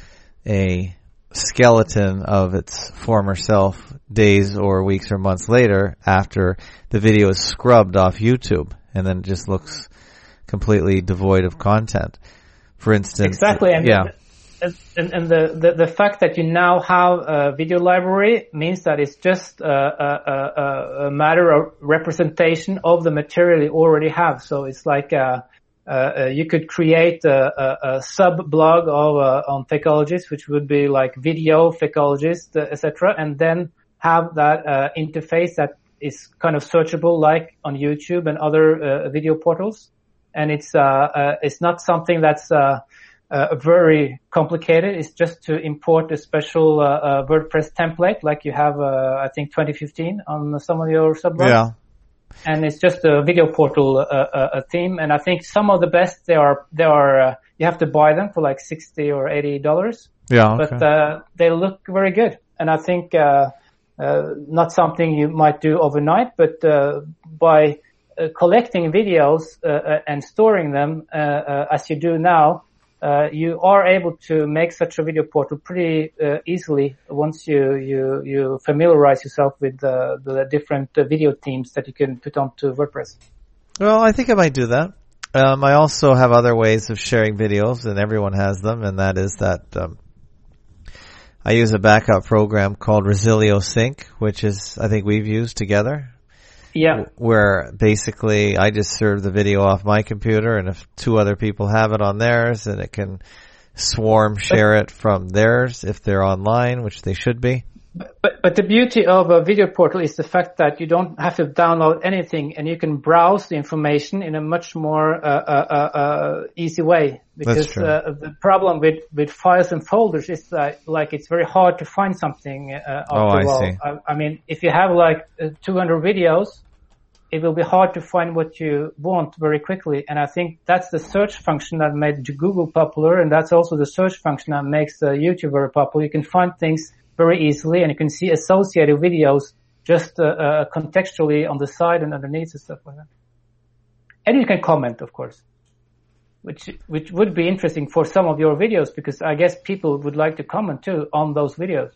a skeleton of its former self days or weeks or months later after the video is scrubbed off YouTube, and then it just looks completely devoid of content. For instance, exactly, and yeah. And, and the, the, the fact that you now have a video library means that it's just a, a, a, a matter of representation of the material you already have. So it's like a, a, you could create a, a, a sub blog of uh, on Fakeologist, which would be like video Fakeologist, uh, et cetera, and then have that uh, interface that is kind of searchable, like on YouTube and other uh, video portals. And it's uh, uh, it's not something that's uh, Uh, very complicated. It's just to import a special uh, uh, WordPress template, like you have, uh, I think, twenty fifteen on some of your subblogs. Yeah. And it's just a video portal uh, uh, a theme. And I think some of the best, they are, they are, uh, you have to buy them for like sixty or eighty dollars. Yeah. Okay. But uh, they look very good. And I think uh, uh, not something you might do overnight, but uh, by uh, collecting videos uh, and storing them uh, uh, as you do now, Uh, you are able to make such a video portal pretty uh, easily once you, you, you familiarize yourself with uh, the different uh, video themes that you can put onto WordPress. Well, I think I might do that. Um, I also have other ways of sharing videos, and everyone has them, and that is that um, I use a backup program called Resilio Sync, which is, I think we've used together. Yeah. Where basically I just serve the video off my computer, and if two other people have it on theirs, then it can swarm share it from theirs if they're online, which they should be. But, but the beauty of a video portal is the fact that you don't have to download anything, and you can browse the information in a much more uh, uh, uh, easy way. Because uh, the problem with, with files and folders is that, like, it's very hard to find something uh, after oh, a while. I see. I, I mean, if you have like uh, two hundred videos, it will be hard to find what you want very quickly. And I think that's the search function that made Google popular, and that's also the search function that makes uh, YouTube very popular. You can find things very easily, and you can see associated videos just uh, uh, contextually on the side and underneath and stuff like that. And you can comment, of course, which which would be interesting for some of your videos, because I guess people would like to comment too on those videos.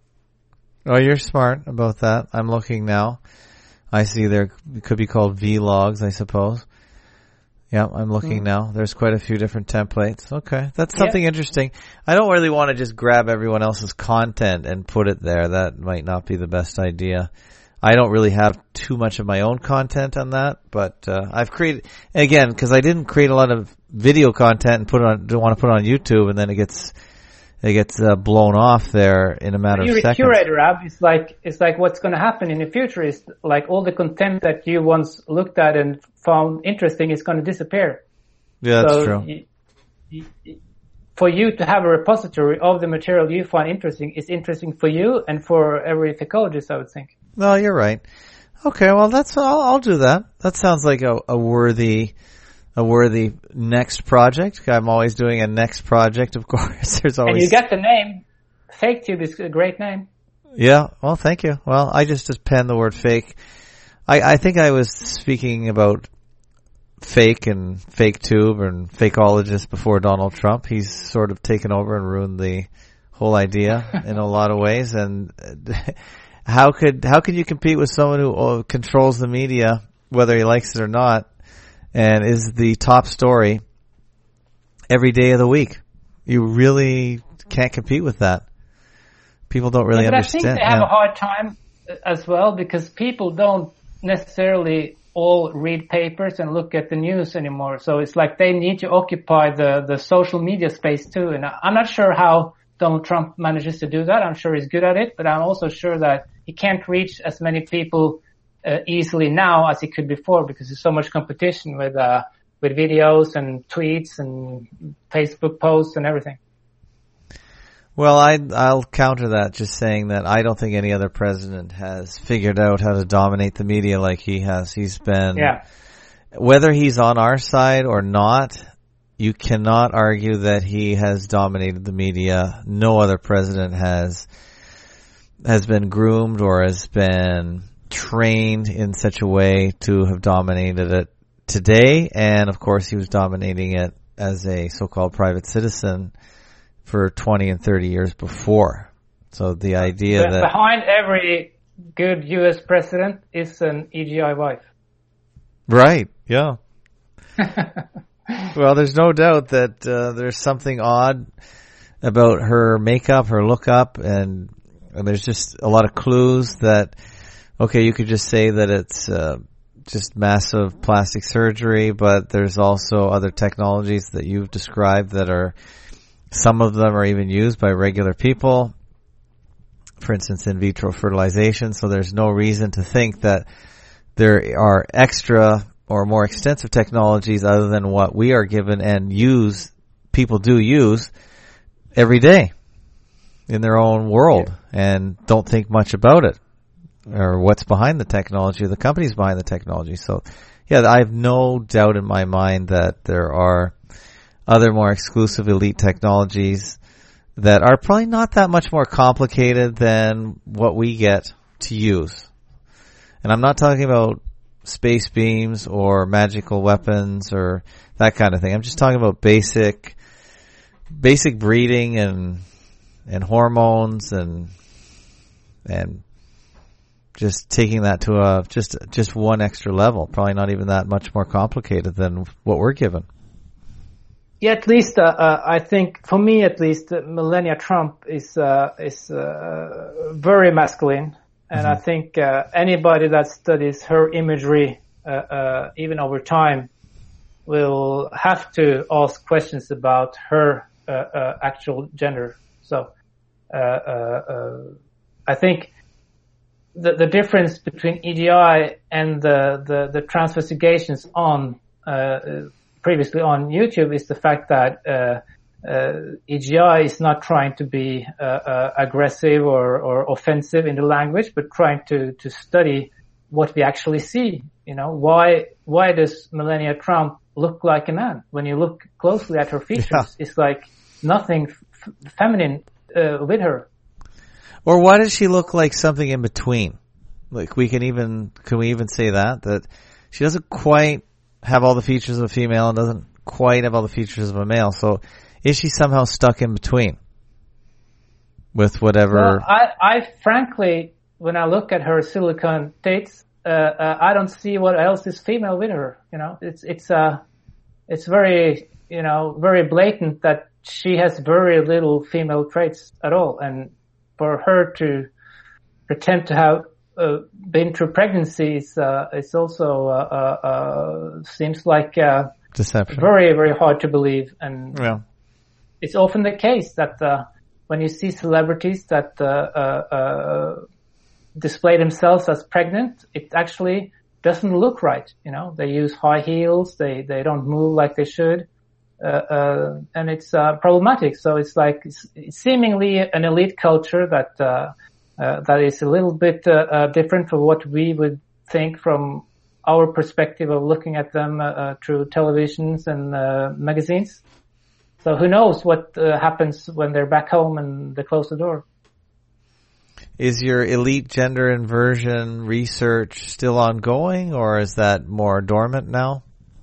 Oh, you're smart about that. I'm looking now. I see there it could be called vlogs, I suppose. Yeah, I'm looking mm. now. There's quite a few different templates. Okay, that's something yeah. interesting. I don't really want to just grab everyone else's content and put it there. That might not be the best idea. I don't really have too much of my own content on that, but uh, I've created, again, because I didn't create a lot of video content and put it on, don't want to put it on YouTube, and then it gets it gets uh, blown off there in a matter You're of seconds. You're a curator, Ab. It's like it's like what's going to happen in the future is like all the content that you once looked at and found interesting is going to disappear. Yeah, that's so true. You, you, for you to have a repository of the material you find interesting is interesting for you and for every phycologist, I would think. No, you're right. Okay, well, that's I'll, I'll do that. That sounds like a, a worthy, a worthy next project. I'm always doing a next project, of course. There's always. And you got the name. FakeTube is a great name. Yeah. Well, thank you. Well, I just just penned the word fake. I I think I was speaking about fake and FakeTube and fakeologist before Donald Trump. He's sort of taken over and ruined the whole idea in a lot of ways, and. How could how could you compete with someone who controls the media, whether he likes it or not, and is the top story every day of the week? You really can't compete with that. People don't really yeah, but understand. I think they have yeah. a hard time as well, because people don't necessarily all read papers and look at the news anymore. So it's like they need to occupy the, the social media space too. And I'm not sure how Donald Trump manages to do that. I'm sure he's good at it, but I'm also sure that he can't reach as many people uh, easily now as he could before, because there's so much competition with uh, with videos and tweets and Facebook posts and everything. Well, I, I'll counter that just saying that I don't think any other president has figured out how to dominate the media like he has. He's been, yeah. whether he's on our side or not, you cannot argue that he has dominated the media. No other president has has been groomed or has been trained in such a way to have dominated it today. And of course, he was dominating it as a so-called private citizen for twenty and thirty years before. So the idea but that behind every good U S president is an E G I wife. Right. Yeah. Well, there's no doubt that uh, there's something odd about her makeup, her lookup, and, and there's just a lot of clues that, okay, you could just say that it's uh, just massive plastic surgery, but there's also other technologies that you've described that are, some of them are even used by regular people, for instance, in vitro fertilization, so there's no reason to think that there are extra or more extensive technologies other than what we are given and use, people do use every day in their own world yeah. and don't think much about it or what's behind the technology or the companies behind the technology. So, yeah, I have no doubt in my mind that there are other more exclusive elite technologies that are probably not that much more complicated than what we get to use. And I'm not talking about space beams or magical weapons or that kind of thing. I'm just talking about basic, basic breeding and, and hormones and, and just taking that to a, just, just one extra level. Probably not even that much more complicated than what we're given. Yeah, at least, uh, uh, I think, for me at least, uh, Melania Trump is, uh, is, uh, very masculine. And mm-hmm. I think uh, anybody that studies her imagery, uh, uh, even over time, will have to ask questions about her uh, uh, actual gender. So uh, uh, uh, I think the, the difference between E G I and the, the, the transvestigations on uh, previously on YouTube is the fact that uh, Uh, E G I is not trying to be uh, uh, aggressive or, or offensive in the language, but trying to, to study what we actually see. You know, why why does Melania Trump look like a man? When you look closely at her features, yeah. it's like nothing f- feminine uh, with her. Or why does she look like something in between? Like we can even, can we even say that? That she doesn't quite have all the features of a female and doesn't quite have all the features of a male. So is she somehow stuck in between with whatever? Well, I, I frankly, when I look at her silicone tits, uh, uh, I don't see what else is female with her. You know, it's, it's, uh, it's very, you know, very blatant that she has very little female traits at all. And for her to pretend to have uh, been through pregnancies, uh, it's also, uh, uh, uh, seems like, uh, deception. Very, very hard to believe. And yeah. It's often the case that, uh, when you see celebrities that, uh, uh, uh, display themselves as pregnant, it actually doesn't look right. You know, they use high heels, they, they don't move like they should. Uh, uh, and it's, uh, problematic. So it's like, it's, it's seemingly an elite culture that, uh, Uh, that is a little bit uh, uh, different from what we would think from our perspective of looking at them uh, uh, through televisions and uh, magazines. So who knows what uh, happens when they're back home and they close the door. Is your elite gender inversion research still ongoing, or is that more dormant now?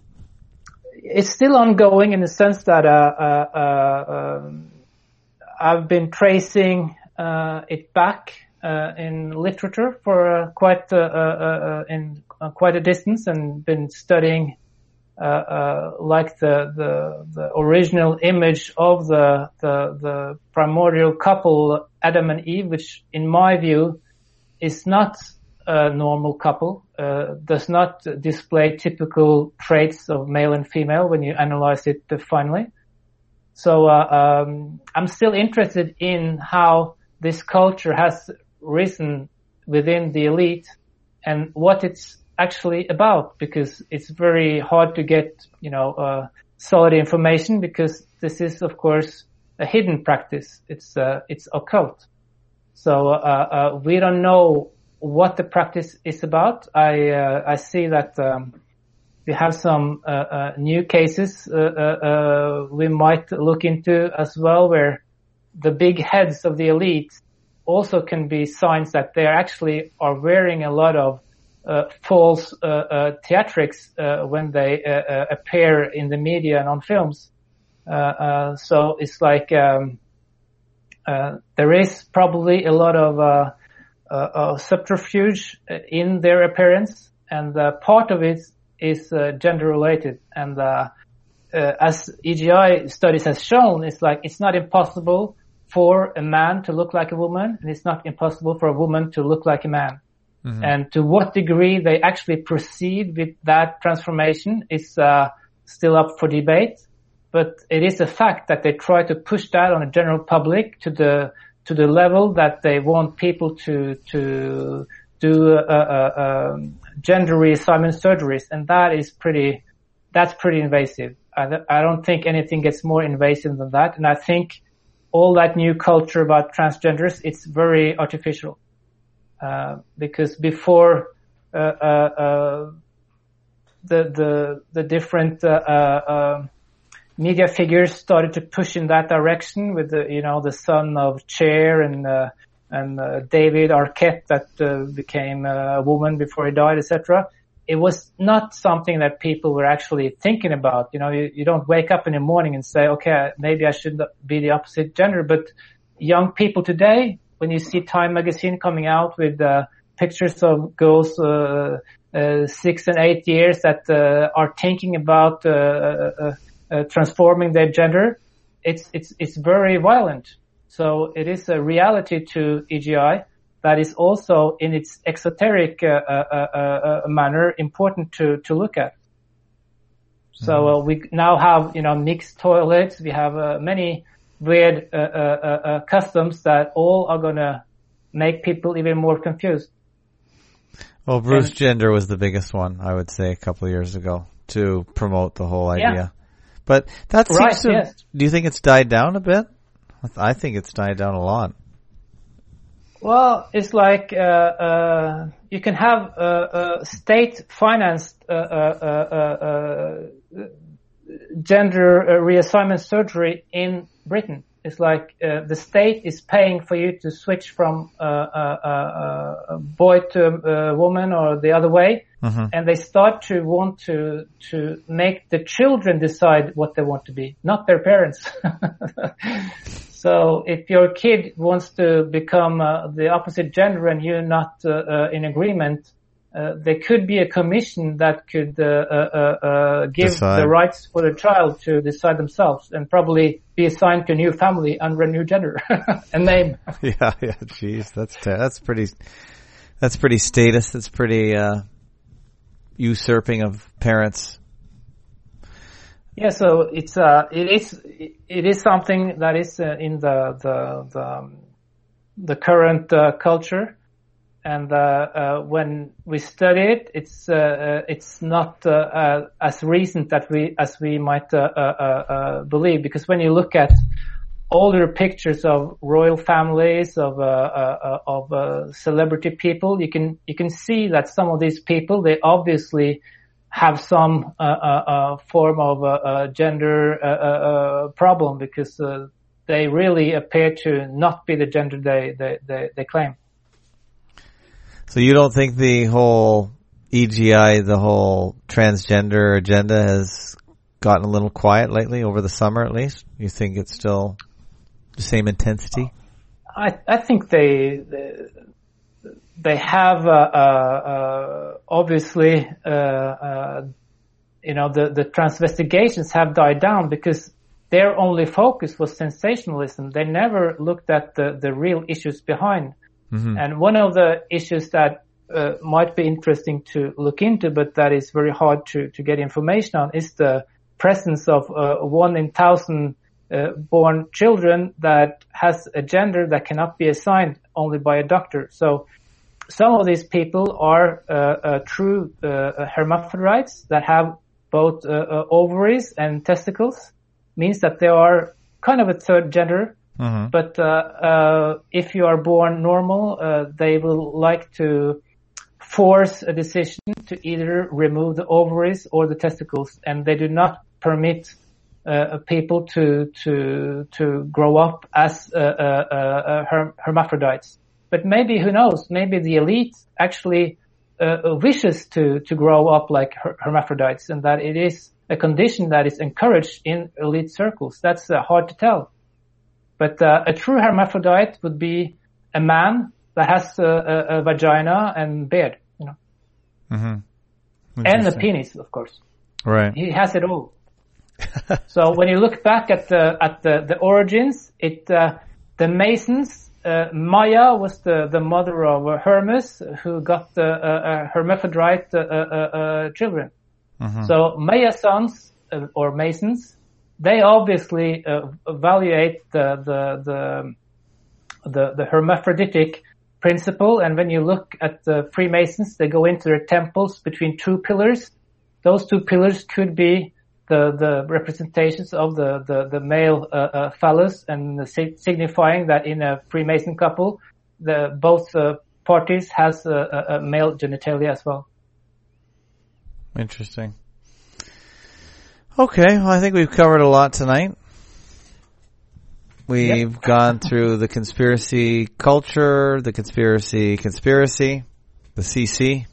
It's still ongoing in the sense that uh, uh, uh, um, I've been tracing uh, it back Uh, in literature for uh, quite uh, uh, uh, in uh, quite a distance, and been studying uh, uh, like the, the the original image of the the the primordial couple Adam and Eve, which in my view is not a normal couple, uh, does not display typical traits of male and female when you analyze it finally. So uh, um, I'm still interested in how this culture has risen within the elite and what it's actually about, because it's very hard to get, you know, uh, solid information, because this is, of course, a hidden practice. It's, uh, it's occult. So, uh, uh, we don't know what the practice is about. I, uh, I see that, um, we have some, uh, uh, new cases, uh, uh, uh, we might look into as well, where the big heads of the elite also can be signs that they actually are wearing a lot of uh, false uh, uh, theatrics uh, when they uh, uh, appear in the media and on films. Uh, uh, so it's like um, uh, there is probably a lot of uh, uh, uh, subterfuge in their appearance, and uh, part of it is uh, gender related. And uh, uh, as E G I studies has shown, it's like it's not impossible for a man to look like a woman, and it's not impossible for a woman to look like a man. Mm-hmm. And to what degree they actually proceed with that transformation is uh, still up for debate. But it is a fact that they try to push that on a general public to the to the level that they want people to to do uh, uh, um, gender reassignment surgeries, and that is pretty that's pretty invasive. I, I don't think anything gets more invasive than that, and I think all that new culture about transgenders, it's very artificial. Uh, because before, uh, uh, uh, the, the, the different, uh, uh, media figures started to push in that direction with the, you know, the son of Cher and, uh, and, uh, David Arquette that, uh, became a woman before he died, et cetera. It was not something that people were actually thinking about. You know, you, you don't wake up in the morning and say, okay, maybe I should be the opposite gender. But young people today, when you see Time magazine coming out with uh, pictures of girls uh, uh, six and eight years that uh, are thinking about uh, uh, uh, transforming their gender, it's it's it's very violent. So it is a reality to E G I that is also in its exoteric uh, uh, uh, uh, manner important to, to look at. So uh, we now have, you know, mixed toilets. We have uh, many weird uh, uh, uh, customs that all are going to make people even more confused. Well, Bruce and, Gender was the biggest one, I would say, a couple of years ago to promote the whole idea. Yeah. But that seems right, to, yes. do you think it's died down a bit? I think it's died down a lot. Well, it's like uh, uh, you can have uh, uh, state-financed uh, uh, uh, uh, gender uh, reassignment surgery in Britain. It's like uh, the state is paying for you to switch from uh, a, a, a boy to a woman or the other way, mm-hmm. and they start to want to to make the children decide what they want to be, not their parents. So if your kid wants to become uh, the opposite gender and you're not uh, uh, in agreement, uh, there could be a commission that could uh, uh, uh, give decide. the rights for the child to decide themselves and probably be assigned to a new family under a new gender and name. Yeah, yeah, geez, that's t- that's pretty that's pretty status. That's pretty uh, usurping of parents. Yeah, so it's uh, it is it is something that is uh, in the the the, um, the current uh, culture, and uh, uh, when we study it, it's uh, uh, it's not uh, uh, as recent that we as we might uh, uh, uh, believe, because when you look at older pictures of royal families of uh, uh, of uh, celebrity people, you can you can see that some of these people, they obviously have some uh, uh, uh, form of uh, uh, gender uh, uh, problem, because uh, they really appear to not be the gender they, they, they, they claim. So you don't think the whole E G I, the whole transgender agenda has gotten a little quiet lately, over the summer at least? You think it's still the same intensity? I, I think they... they They have, uh, uh, obviously, uh, uh, you know, the, the transvestigations have died down because their only focus was sensationalism. They never looked at the, the real issues behind. Mm-hmm. And one of the issues that uh, might be interesting to look into, but that is very hard to, to get information on, is the presence of uh, one in thousand uh, born children that has a gender that cannot be assigned only by a doctor. So some of these people are uh, uh, true uh, hermaphrodites that have both uh, uh, ovaries and testicles. Means that they are kind of a third gender. Mm-hmm. But uh, uh, if you are born normal, uh, they will like to force a decision to either remove the ovaries or the testicles, and they do not permit uh, people to to to grow up as uh, uh, uh, her- hermaphrodites. But maybe, who knows, maybe the elite actually uh, wishes to, to grow up like her- hermaphrodites, and that it is a condition that is encouraged in elite circles. That's uh, hard to tell. But uh, a true hermaphrodite would be a man that has uh, a, a vagina and beard, you know. Mm-hmm. And a penis, of course. Right. He has it all. So when you look back at the at the, the origins, it uh, the Masons, Uh, Maya was the, the mother of uh, Hermes, who got the uh, uh, hermaphrodite uh, uh, uh, children. Mm-hmm. So Maya's sons, uh, or Masons, they obviously uh, evaluate the, the the the the hermaphroditic principle. And when you look at the Freemasons, they go into their temples between two pillars. Those two pillars could be the the representations of the the, the male uh, uh, phallus, and the signifying that in a Freemason couple, the both uh, parties has a, a male genitalia as well. Interesting. Okay, well, I think we've covered a lot tonight. We've yep. gone through the conspiracy culture, the conspiracy conspiracy, the C C,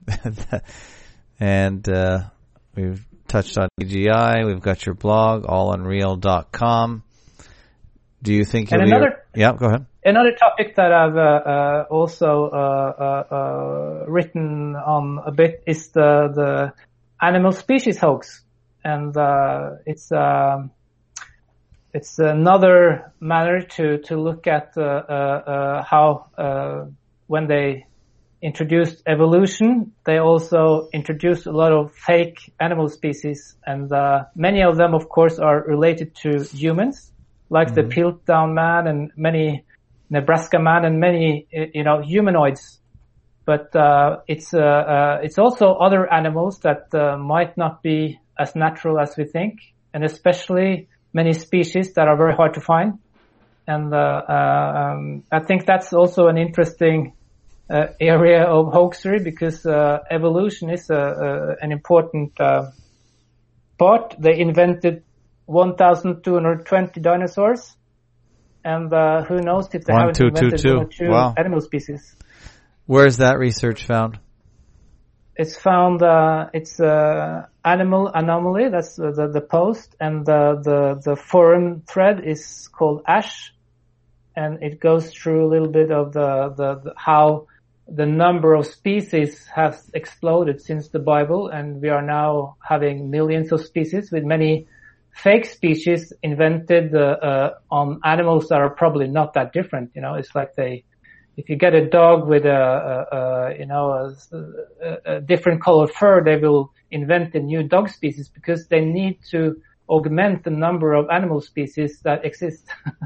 and uh, we've touched on E G I. We've got your blog, all unreal dot com. Do you think you'll and another, be... Yeah, go ahead. Another topic that I've uh, uh, also uh, uh, uh, written on a bit is the, the animal species hoax. And uh, it's uh, it's another manner to, to look at uh, uh, uh, how uh, when they introduced evolution, they also introduced a lot of fake animal species, and uh, many of them, of course, are related to humans, like mm-hmm. the Piltdown man and many Nebraska man and many, you know, humanoids. But uh, it's uh, uh, it's also other animals that uh, might not be as natural as we think, and especially many species that are very hard to find. And uh, uh, um, I think that's also an interesting Uh, area of hoaxery, because uh, evolution is uh, uh, an important uh, part. They invented one thousand two hundred twenty dinosaurs, and uh, who knows if they One, haven't two, invented two, one or two. two Wow. animal species. Where is that research found? It's found, uh, it's uh, Animal Anomaly, that's uh, the, the post, and uh, the, the forum thread is called Ash, and it goes through a little bit of the, the, the how the number of species has exploded since the Bible, and we are now having millions of species, with many fake species invented uh, uh, on animals that are probably not that different. You know, it's like they, if you get a dog with a, a, a you know, a, a different colored fur, they will invent a new dog species because they need to augment the number of animal species that exist.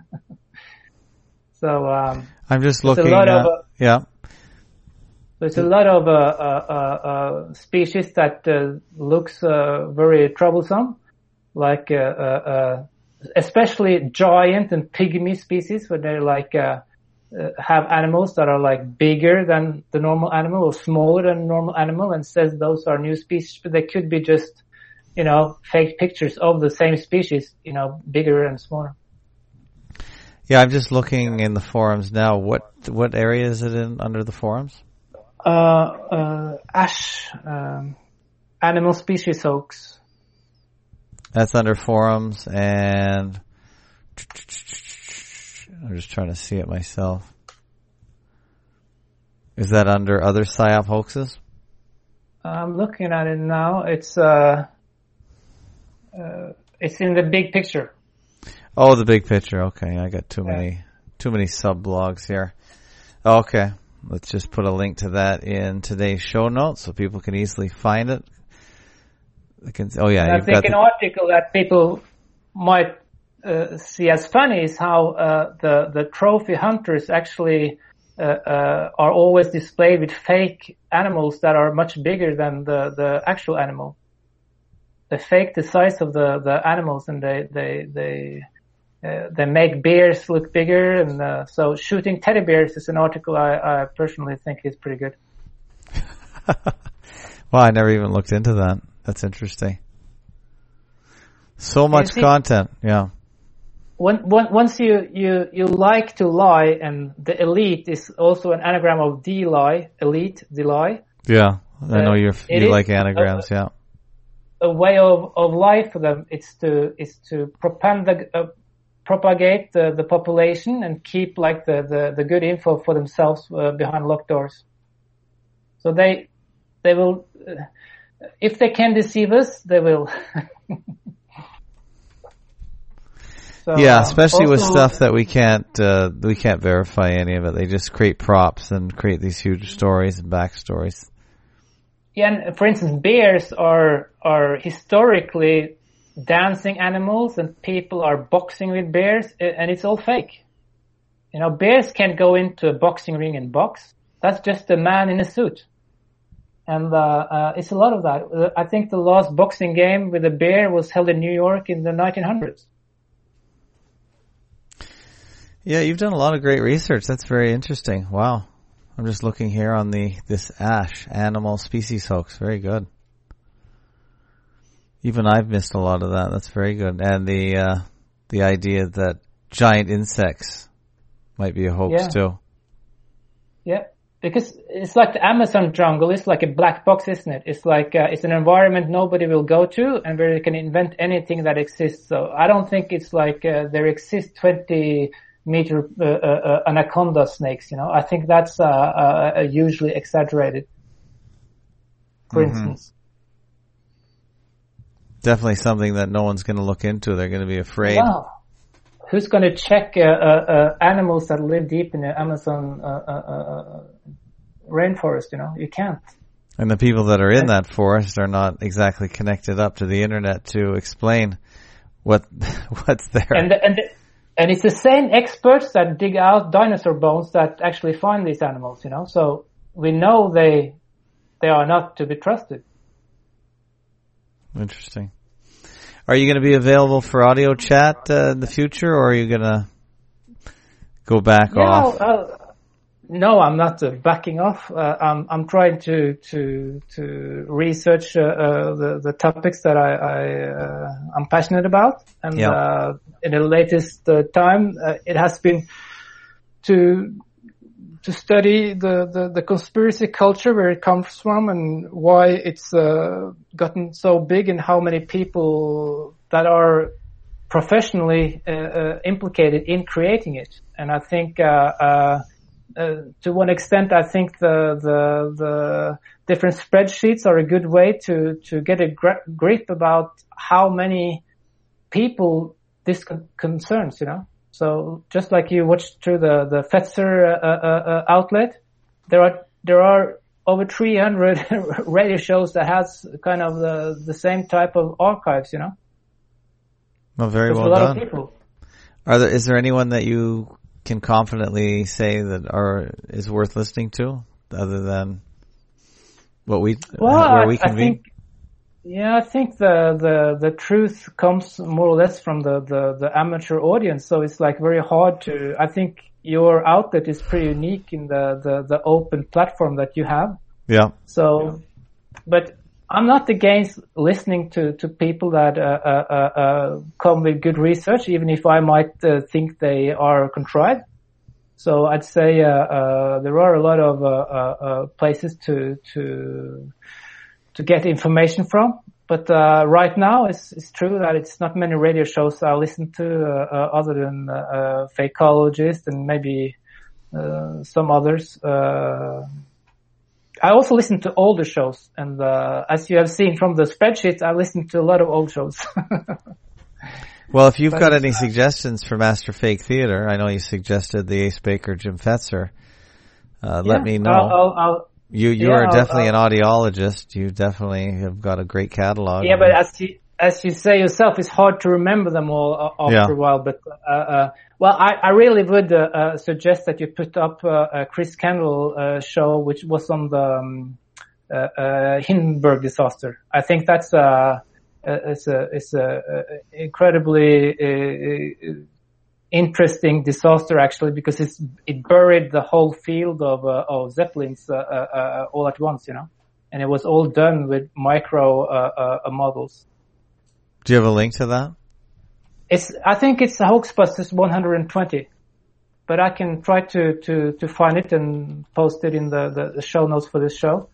So um, I'm just there's looking a lot at, of, uh, yeah. There's a lot of uh, uh, uh, species that uh, looks uh, very troublesome, like uh, uh, uh, especially giant and pygmy species, where they like uh, uh, have animals that are like bigger than the normal animal or smaller than the normal animal, and says those are new species, but they could be just, you know, fake pictures of the same species, you know, bigger and smaller. Yeah, I'm just looking in the forums now. What what area is it in under the forums? Uh, uh, Ash, um, animal species hoax. That's under forums, and I'm just trying to see it myself. Is that under other PSYOP hoaxes? I'm looking at it now. It's uh, uh, it's in the big picture. Oh, the big picture. Okay, I got too many, too many sub blogs here. Okay, let's just put a link to that in today's show notes so people can easily find it. They can, oh yeah, and I you've think got an the, article that people might uh, see as funny is how uh, the the trophy hunters actually uh, uh, are always displayed with fake animals that are much bigger than the the actual animal. They fake the size of the the animals, and they they they. Uh, they make bears look bigger, and uh, so shooting teddy bears is an article I, I personally think is pretty good. Well, I never even looked into that. That's interesting. So much see, content, yeah. When, when, once you, you, you like to lie, and the elite is also an anagram of D-lie, elite, D-lie. Yeah, I know uh, you're, you like anagrams, a, yeah. A way of, of life for them is to is to propaganda. Uh, propagate the, the population and keep like the, the, the good info for themselves uh, behind locked doors. So they, they will, uh, if they can deceive us, they will. So, yeah, especially also, with stuff that we can't, uh, we can't verify any of it. They just create props and create these huge stories and backstories. Yeah, and for instance, bears are, are historically dancing animals, and people are boxing with bears, and it's all fake. You know, bears can't go into a boxing ring and box. That's just a man in a suit. And uh, uh it's a lot of that. I think the last boxing game with a bear was held in New York in the nineteen hundreds. Yeah, you've done a lot of great research. That's very interesting. Wow. I'm just looking here on the this Ash, animal species hoax. Very good. Even I've missed a lot of that. That's very good. And the uh, the idea that giant insects might be a hoax yeah. too. Yeah, because it's like the Amazon jungle. It's like a black box, isn't it? It's like uh, it's an environment nobody will go to, and where you can invent anything that exists. So I don't think it's like uh, there exist twenty meter uh, uh, anaconda snakes. You know, I think that's uh, uh, usually exaggerated. For mm-hmm. instance. Definitely something that no one's going to look into. They're going to be afraid. Wow. Who's going to check uh, uh, uh, animals that live deep in the Amazon uh, uh, uh, rainforest? You know, you can't. And the people that are in that forest are not exactly connected up to the internet to explain what what's there. And the, and the, and it's the same experts that dig out dinosaur bones that actually find these animals. You know, so we know they they are not to be trusted. Interesting. Are you going to be available for audio chat uh, in the future, or are you going to go back yeah, off? I'll, I'll, no, I'm not uh, backing off. Uh, I'm, I'm trying to, to, to research, uh, uh, the, the topics that I, I, uh, I'm passionate about. And, yeah. uh, in the latest uh, time, uh, it has been to, to study the, the, the conspiracy culture, where it comes from and why it's, uh, gotten so big and how many people that are professionally, uh, uh, implicated in creating it. And I think, uh, uh, Uh, to one extent, I think the, the, the different spreadsheets are a good way to, to get a gra- grip about how many people this con- concerns, you know. So just like you watched through the, the Fetzer, uh, uh, uh, outlet, there are, there are over three hundred radio shows that has kind of the, the same type of archives, you know. Well, very There's well a lot done. Of people. Are there, is there anyone that you can confidently say that are is worth listening to, other than what we well, where we I, convene? I think, yeah, I think the, the the truth comes more or less from the, the, the amateur audience. So it's like very hard to. I think your outlet is pretty unique in the, the, the open platform that you have. Yeah. So, but I'm not against listening to, to people that uh, uh, uh, come with good research, even if I might uh, think they are contrived. So I'd say uh, uh, there are a lot of uh, uh, places to to to get information from. But uh, right now, it's, it's true that it's not many radio shows I listen to uh, uh, other than uh, uh, Fakeologist and maybe uh, some others. Uh, I also listen to older shows, and uh, as you have seen from the spreadsheet, I listen to a lot of old shows. Well, if you've got any suggestions for Master Fake Theater, I know you suggested the Ace Baker, Jim Fetzer. Uh, yeah, let me know. I'll, I'll, I'll, you you yeah, are I'll, definitely I'll, an audiologist. You definitely have got a great catalog. Yeah, but as you as you say yourself, it's hard to remember them all uh, after yeah. a while. But uh, uh, well, I, I really would uh, uh, suggest that you put up uh, a Chris Kendall uh, show, which was on the um, uh, uh, Hindenburg disaster. I think that's uh, uh, it's a it's a uh, incredibly uh, interesting disaster, actually, because it's it buried the whole field of uh, of Zeppelins uh, uh, all at once, you know, and it was all done with micro uh, uh, models. Do you have a link to that? It's, I think it's Hoaxbusters one hundred twenty, but I can try to, to, to find it and post it in the, the, the show notes for this show.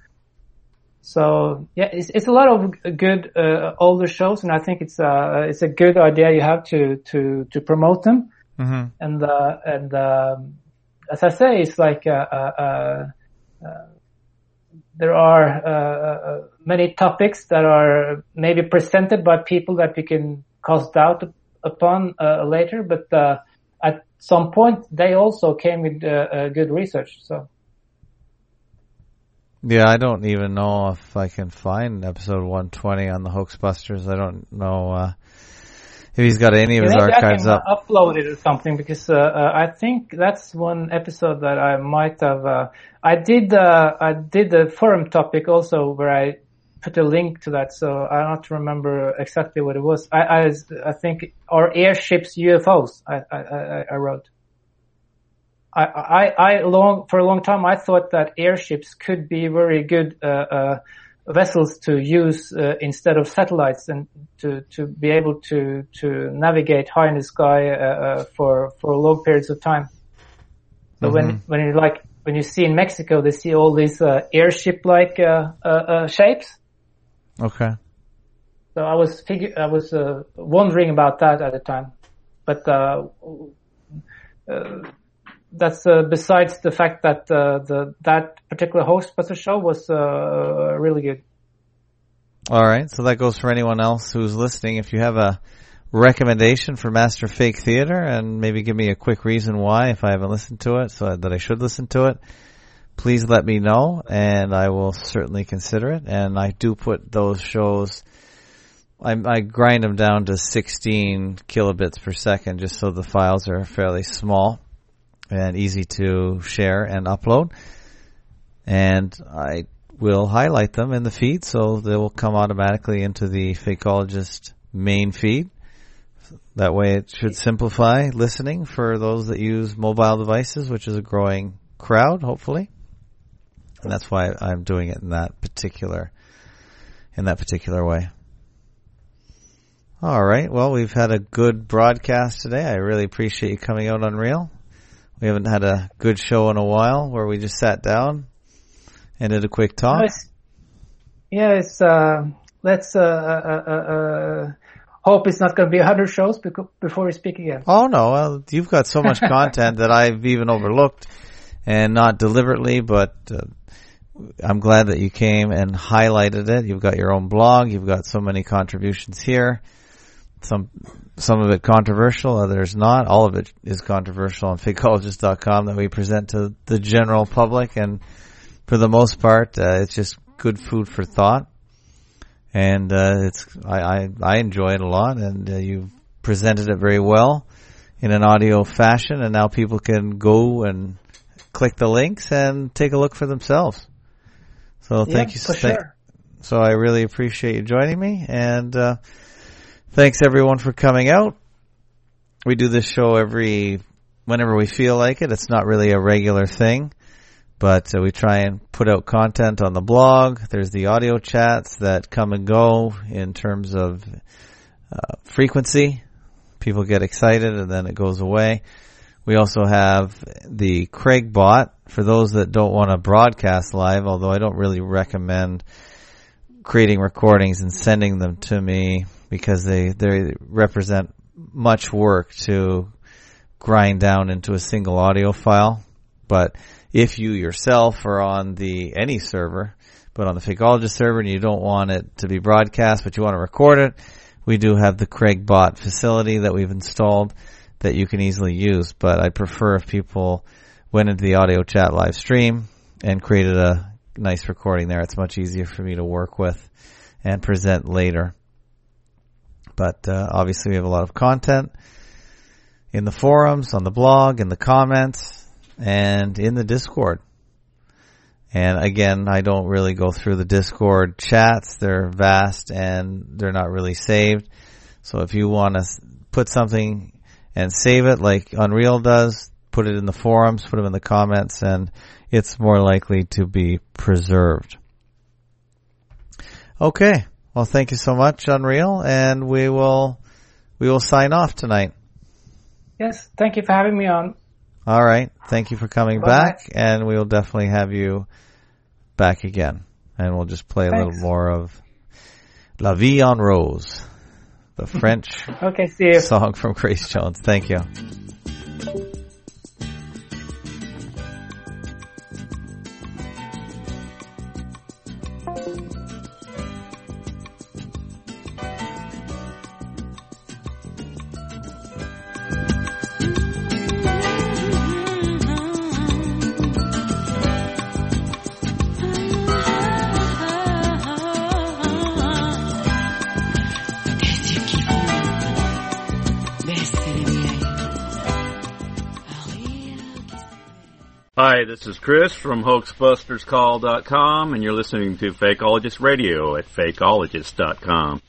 So yeah, it's, it's a lot of good, uh, older shows, and I think it's, uh, it's a good idea you have to, to, to promote them. Mm-hmm. And, uh, and, um, as I say, it's like, uh, uh, uh, there are uh, many topics that are maybe presented by people that we can cast doubt upon uh, later, but uh, at some point they also came with uh, uh, good research. So, yeah, I don't even know if I can find episode one twenty on the Hoaxbusters. I don't know uh, if he's got any of his maybe archives I can up. Upload it or something, because uh, uh, I think that's one episode that I might have. Uh, I did. Uh, I did a forum topic also where I put a link to that, so I don't remember exactly what it was. I I, I think are airships U F Os. I I, I wrote. I, I I long for a long time I thought that airships could be very good uh, uh, vessels to use uh, instead of satellites, and to to be able to to navigate high in the sky uh, uh, for for long periods of time. So mm-hmm. when when you like when you see in Mexico, they see all these uh, airship-like uh, uh, uh, shapes. Okay. So I was figure I was uh, wondering about that at the time, but uh, uh, that's uh, besides the fact that uh, the that particular Hoaxbuster show was uh, really good. All right, so that goes for anyone else who's listening. If you have a recommendation for Master Fake Theater, and maybe give me a quick reason why, if I haven't listened to it, so that I should listen to it, please let me know, and I will certainly consider it. And I do put those shows, I, I grind them down to sixteen kilobits per second, just so the files are fairly small and easy to share and upload. And I will highlight them in the feed, so they will come automatically into the Fakeologist main feed. That way it should simplify listening for those that use mobile devices, which is a growing crowd, hopefully. And that's why I'm doing it in that particular, in that particular way. All right. Well, we've had a good broadcast today. I really appreciate you coming out, Unreal. We haven't had a good show in a while where we just sat down and did a quick talk. Nice. Yeah, it's, uh, let's, uh, uh, uh, uh hope it's not going to be one hundred shows before we speak again. Oh, no. Well, you've got so much content that I've even overlooked, and not deliberately, but uh, I'm glad that you came and highlighted it. You've got your own blog. You've got so many contributions here. Some some of it controversial, others not. All of it is controversial on fakeologist dot com that we present to the general public, and for the most part, uh, it's just good food for thought. And uh, it's I, I I enjoy it a lot, and uh, you've presented it very well in an audio fashion, and now people can go and click the links and take a look for themselves. So yeah, thank you. For th- sure. So I really appreciate you joining me, and uh, thanks everyone for coming out. We do this show every whenever we feel like it. It's not really a regular thing. But uh, we try and put out content on the blog. There's the audio chats that come and go in terms of uh, frequency. People get excited and then it goes away. We also have the Craig bot for those that don't want to broadcast live, although I don't really recommend creating recordings and sending them to me because they, they represent much work to grind down into a single audio file. But if you yourself are on the any server, but on the Fakeologist server and you don't want it to be broadcast, but you want to record it, we do have the Craig bot facility that we've installed that you can easily use. But I prefer if people went into the audio chat live stream and created a nice recording there. It's much easier for me to work with and present later. But uh, obviously we have a lot of content in the forums, on the blog, in the comments, and in the Discord. And again, I don't really go through the Discord chats. They're vast and they're not really saved. So if you want to put something and save it like Unreal does, put it in the forums, put them in the comments, and it's more likely to be preserved. Okay. Well, thank you so much, Unreal, and we will, we will sign off tonight. Yes. Thank you for having me on. All right. Thank you for coming Bye. back, and we will definitely have you back again. And we'll just play a Thanks. little more of La Vie en Rose, the French okay, see you. song from Grace Jones. Thank you. Hi, this is Chris from hoax busters call dot com, and you're listening to Fakeologist Radio at fakeologist dot com.